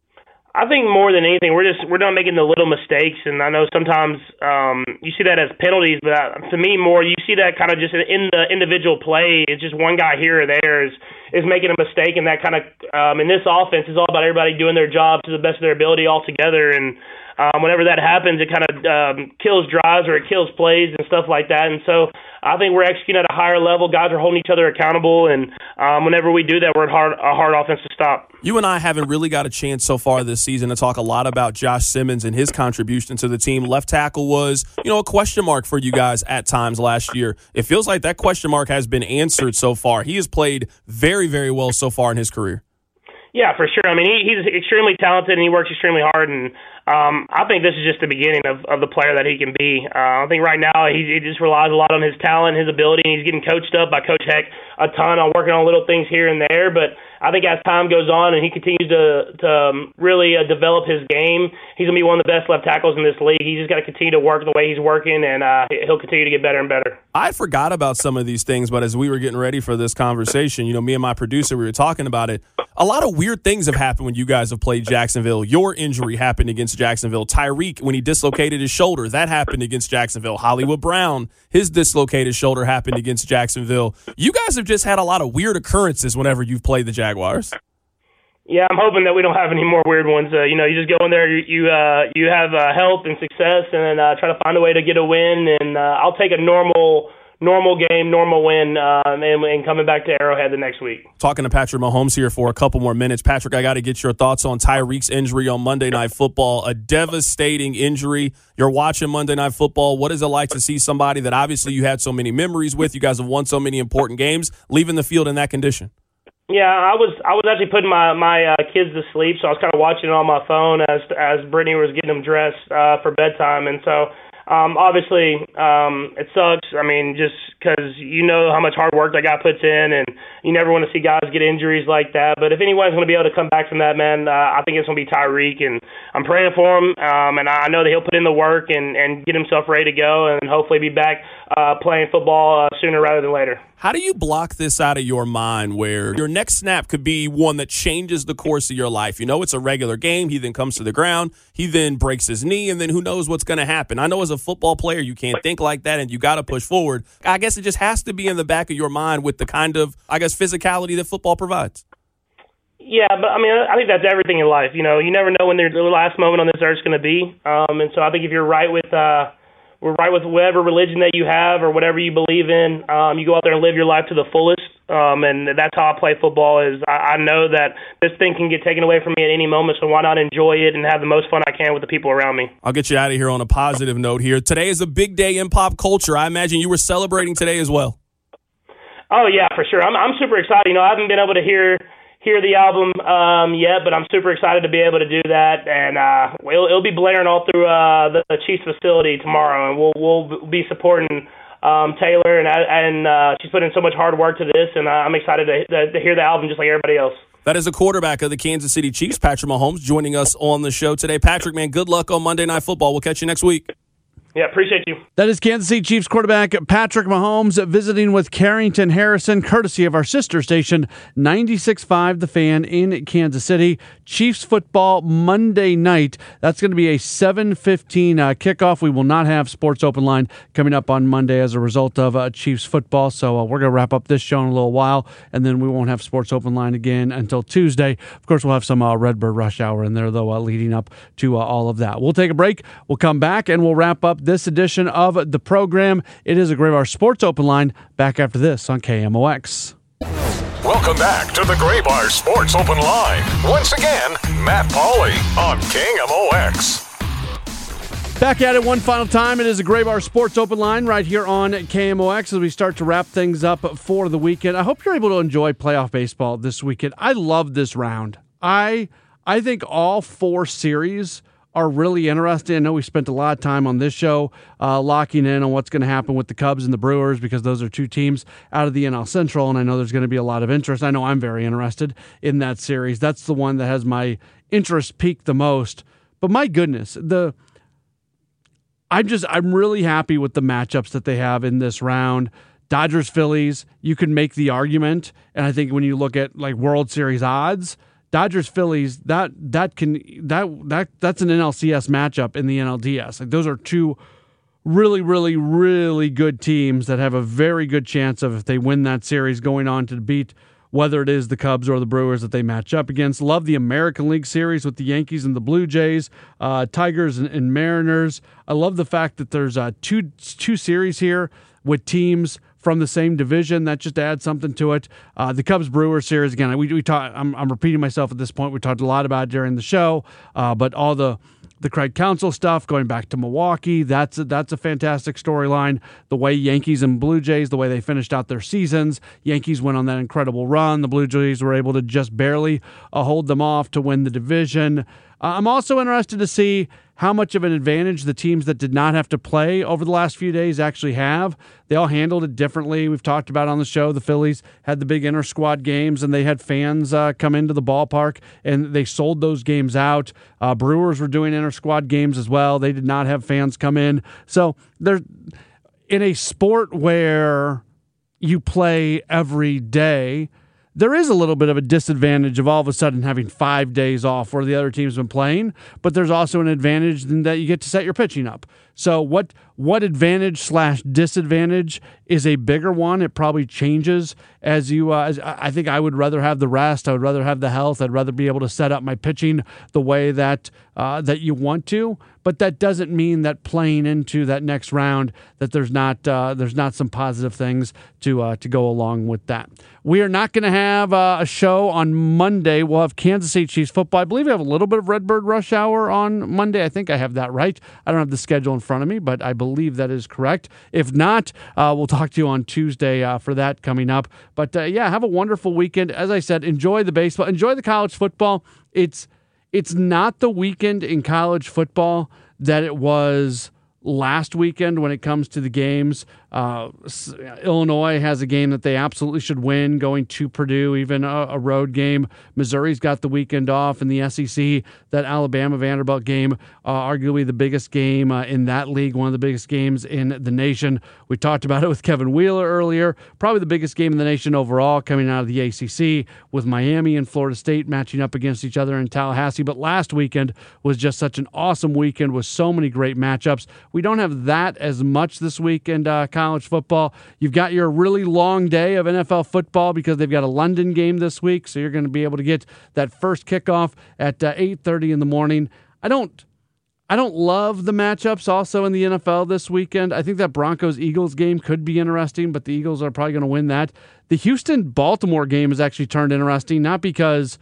I think more than anything, we're just we're not making the little mistakes, and I know sometimes um, you see that as penalties, but to me, more you see that kind of just in the individual play. It's just one guy here or there is is making a mistake, and that kind of um, in this offense is all about everybody doing their job to the best of their ability all together. And um, whenever that happens, it kind of um, kills drives or it kills plays and stuff like that. And so I think we're executing at a higher level. Guys are holding each other accountable, and um, whenever we do that, we're a hard, a hard offense to stop. You and I haven't really got a chance so far this season to talk a lot about Josh Simmons and his contribution to the team. Left tackle was, you know, a question mark for you guys at times last year. It feels like that question mark has been answered so far. He has played very, very well so far in his career. Yeah, for sure. I mean, he, he's extremely talented and he works extremely hard, and um, I think this is just the beginning of, of the player that he can be. Uh, I think right now he, he just relies a lot on his talent, his ability, and he's getting coached up by Coach Heck a ton on working on little things here and there. But I think as time goes on and he continues to, to um, really uh, develop his game, he's going to be one of the best left tackles in this league. He's just got to continue to work the way he's working, and uh, he'll continue to get better and better. I forgot about some of these things, but as we were getting ready for this conversation, you know, me and my producer, we were talking about it. A lot of weird things have happened when you guys have played Jacksonville. Your injury happened against Jacksonville. Tyreek, when he dislocated his shoulder, that happened against Jacksonville. Hollywood Brown, his dislocated shoulder happened against Jacksonville. You guys have just had a lot of weird occurrences whenever you've played the Jaguars. Yeah, I'm hoping that we don't have any more weird ones. Uh, you know, you just go in there, you you, uh, you have uh, health and success, and uh, try to find a way to get a win. And uh, I'll take a normal normal game, normal win, uh, and, and coming back to Arrowhead the next week. Talking to Patrick Mahomes here for a couple more minutes. Patrick, I got to get your thoughts on Tyreek's injury on Monday Night Football, a devastating injury. You're watching Monday Night Football. What is it like to see somebody that obviously you had so many memories with, you guys have won so many important games, leaving the field in that condition? Yeah, I was I was actually putting my my uh, kids to sleep, so I was kind of watching it on my phone as as Brittany was getting them dressed uh, for bedtime, and so um, obviously, um, it sucks. I mean, just because you know how much hard work that guy puts in, and you never want to see guys get injuries like that. But if anyone's going to be able to come back from that, man, uh, I think it's going to be Tyreek, and I'm praying for him. Um, and I know that he'll put in the work and, and get himself ready to go, and hopefully be back uh, playing football uh, sooner rather than later. How do you block this out of your mind where your next snap could be one that changes the course of your life? You know, it's a regular game. He then comes to the ground. He then breaks his knee, and then who knows what's going to happen. I know as a football player, you can't think like that, and you got to push forward. I guess it just has to be in the back of your mind with the kind of, I guess, physicality that football provides. Yeah, but I mean, I think that's everything in life. You know, you never know when the last moment on this earth is going to be. Um, and so I think if you're right with uh, we're right with whatever religion that you have or whatever you believe in, um, you go out there and live your life to the fullest. Um, and that's how I play football. Is I, I know that this thing can get taken away from me at any moment, so why not enjoy it and have the most fun I can with the people around me? I'll get you out of here on a positive note here. Today is a big day in pop culture. I imagine you were celebrating today as well. Oh, yeah, for sure. I'm I'm super excited. You know, I haven't been able to hear hear the album um, yet, but I'm super excited to be able to do that. And uh, it'll, it'll be blaring all through uh, the, the Chiefs facility tomorrow, and we'll we'll be supporting um, Taylor, and and uh, she's put in so much hard work to this, and I'm excited to, to, to hear the album just like everybody else. That is a quarterback of the Kansas City Chiefs, Patrick Mahomes, joining us on the show today. Patrick, man, good luck on Monday Night Football. We'll catch you next week. Yeah, appreciate you. That is Kansas City Chiefs quarterback Patrick Mahomes visiting with Carrington Harrison, courtesy of our sister station, ninety-six point five The Fan in Kansas City. Chiefs football Monday night. That's going to be a seven fifteen uh, kickoff. We will not have Sports Open Line coming up on Monday as a result of uh, Chiefs football. So uh, we're going to wrap up this show in a little while, and then we won't have Sports Open Line again until Tuesday. Of course, we'll have some uh, Redbird Rush Hour in there, though, uh, leading up to uh, all of that. We'll take a break. We'll come back, and we'll wrap up this edition of the program. It is a Graybar Sports Open Line. Back after this on K M O X. Welcome back to the Graybar Sports Open Line. Once again, Matt Pauley on K M O X. Back at it one final time. It is a Graybar Sports Open Line right here on K M O X as we start to wrap things up for the weekend. I hope you're able to enjoy playoff baseball this weekend. I love this round. I I think all four series are really interesting. I know we spent a lot of time on this show uh, locking in on what's going to happen with the Cubs and the Brewers because those are two teams out of the N L Central, and I know there's going to be a lot of interest. I know I'm very interested in that series. That's the one that has my interest peaked the most. But my goodness, the I'm just I'm really happy with the matchups that they have in this round. Dodgers, Phillies, you can make the argument, and I think when you look at like World Series odds, Dodgers Phillies, that that can that that that's an N L C S matchup in the N L D S. Like those are two really, really, really good teams that have a very good chance of, if they win that series, going on to beat whether it is the Cubs or the Brewers that they match up against. Love the American League series with the Yankees and the Blue Jays, uh, Tigers and, and Mariners. I love the fact that there's uh, two two series here with teams from the same division. That just adds something to it. Uh, the Cubs Brewers series, again, we we talk, I'm I'm repeating myself at this point. We talked a lot about it during the show, uh, but all the the Craig Counsell stuff going back to Milwaukee, that's a, that's a fantastic storyline. The way Yankees and Blue Jays, the way they finished out their seasons. Yankees went on that incredible run. The Blue Jays were able to just barely uh, hold them off to win the division. Uh, I'm also interested to see how much of an advantage the teams that did not have to play over the last few days actually have. They all handled it differently. We've talked about on the show, the Phillies had the big inter-squad games, and they had fans uh, come into the ballpark, and they sold those games out. Uh, Brewers were doing inter-squad games as well. They did not have fans come in. So they're in a sport where you play every day, there is a little bit of a disadvantage of all of a sudden having five days off where the other team's been playing, but there's also an advantage in that you get to set your pitching up. So what what advantage slash disadvantage is a bigger one? It probably changes as you, uh, as, I think I would rather have the rest. I would rather have the health. I'd rather be able to set up my pitching the way that uh, that you want to. But that doesn't mean that playing into that next round that there's not uh, there's not some positive things to uh, to go along with that. We are not going to have uh, a show on Monday. We'll have Kansas City Chiefs football. I believe we have a little bit of Redbird Rush Hour on Monday. I think I have that right. I don't have the schedule in front of me, but I believe that is correct. If not, uh, we'll talk to you on Tuesday uh, for that coming up. But uh, yeah, have a wonderful weekend. As I said, enjoy the baseball, enjoy the college football. It's It's not the weekend in college football that it was last weekend when it comes to the games. Uh, Illinois has a game that they absolutely should win, going to Purdue, even a, a road game. Missouri's got the weekend off in the S E C. That Alabama-Vanderbilt game, uh, arguably the biggest game uh, in that league, one of the biggest games in the nation. We talked about it with Kevin Wheeler earlier. Probably the biggest game in the nation overall coming out of the A C C, with Miami and Florida State matching up against each other in Tallahassee. But last weekend was just such an awesome weekend with so many great matchups. We don't have that as much this week in uh, college football. You've got your really long day of N F L football because they've got a London game this week, so you're going to be able to get that first kickoff at uh, eight thirty in the morning. I don't I don't love the matchups also in the N F L this weekend. I think that Broncos-Eagles game could be interesting, but the Eagles are probably going to win that. The Houston-Baltimore game has actually turned interesting, not because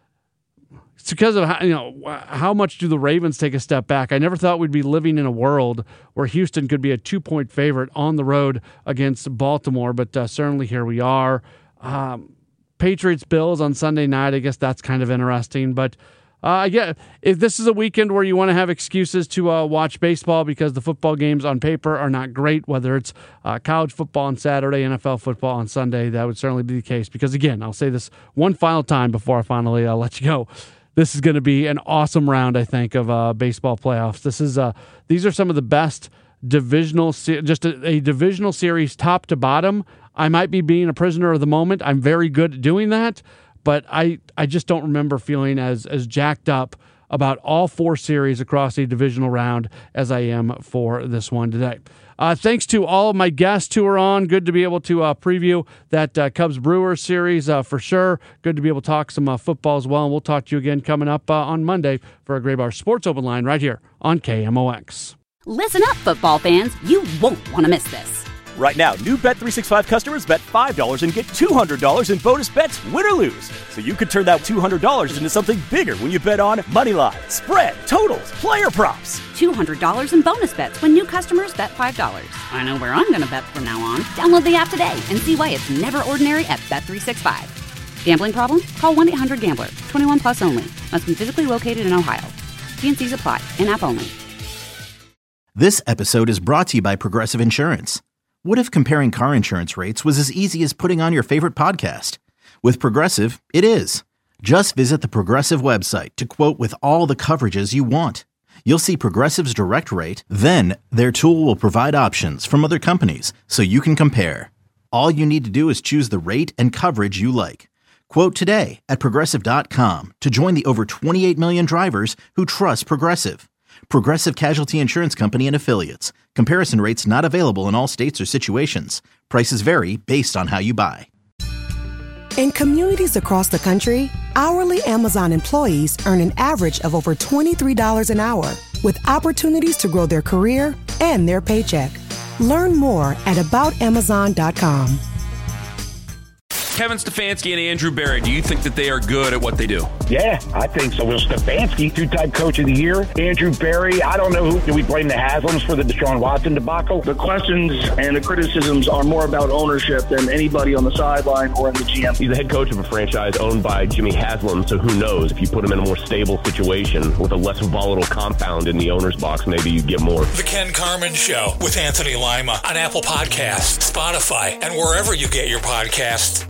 it's because of how, you know, how much do the Ravens take a step back. I never thought we'd be living in a world where Houston could be a two-point favorite on the road against Baltimore, but uh, certainly here we are. Um, Patriots-Bills on Sunday night, I guess that's kind of interesting, but Uh, yeah, if this is a weekend where you want to have excuses to uh, watch baseball because the football games on paper are not great, whether it's uh, college football on Saturday, N F L football on Sunday, that would certainly be the case. Because, again, I'll say this one final time before I finally uh, let you go. This is going to be an awesome round, I think, of uh, baseball playoffs. This is uh, these are some of the best divisional, se- just a, a divisional series top to bottom. I might be being a prisoner of the moment. I'm very good at doing that. But I, I just don't remember feeling as as jacked up about all four series across a divisional round as I am for this one today. Uh, thanks to all of my guests who are on. Good to be able to uh, preview that uh, Cubs-Brewers series uh, for sure. Good to be able to talk some uh, football as well. And we'll talk to you again coming up uh, on Monday for a Gray Bar Sports Open Line right here on K M O X. Listen up, football fans. You won't want to miss this. Right now, new Bet three sixty-five customers bet five dollars and get two hundred dollars in bonus bets, win or lose. So you could turn that two hundred dollars into something bigger when you bet on money line, spread, totals, player props. two hundred dollars in bonus bets when new customers bet five dollars. I know where I'm going to bet from now on. Download the app today and see why it's never ordinary at Bet three sixty-five. Gambling problem? Call one eight hundred gambler. twenty-one plus only. Must be physically located in Ohio. T and C's apply. In-app only. This episode is brought to you by Progressive Insurance. What if comparing car insurance rates was as easy as putting on your favorite podcast? With Progressive, it is. Just visit the Progressive website to quote with all the coverages you want. You'll see Progressive's direct rate, then their tool will provide options from other companies so you can compare. All you need to do is choose the rate and coverage you like. Quote today at Progressive dot com to join the over twenty-eight million drivers who trust Progressive. Progressive Casualty Insurance Company and Affiliates. Comparison rates not available in all states or situations. Prices vary based on how you buy. In communities across the country, hourly Amazon employees earn an average of over twenty-three dollars an hour, with opportunities to grow their career and their paycheck. Learn more at about amazon dot com. Kevin Stefanski and Andrew Berry, do you think that they are good at what they do? Yeah, I think so. Will Stefanski, two-time coach of the year. Andrew Berry, I don't know who. Do we blame the Haslams for the Deshaun Watson debacle? The questions and the criticisms are more about ownership than anybody on the sideline or in the G M. He's the head coach of a franchise owned by Jimmy Haslam, so who knows? If you put him in a more stable situation with a less volatile compound in the owner's box, maybe you get more. The Ken Carman Show with Anthony Lima on Apple Podcasts, Spotify, and wherever you get your podcasts.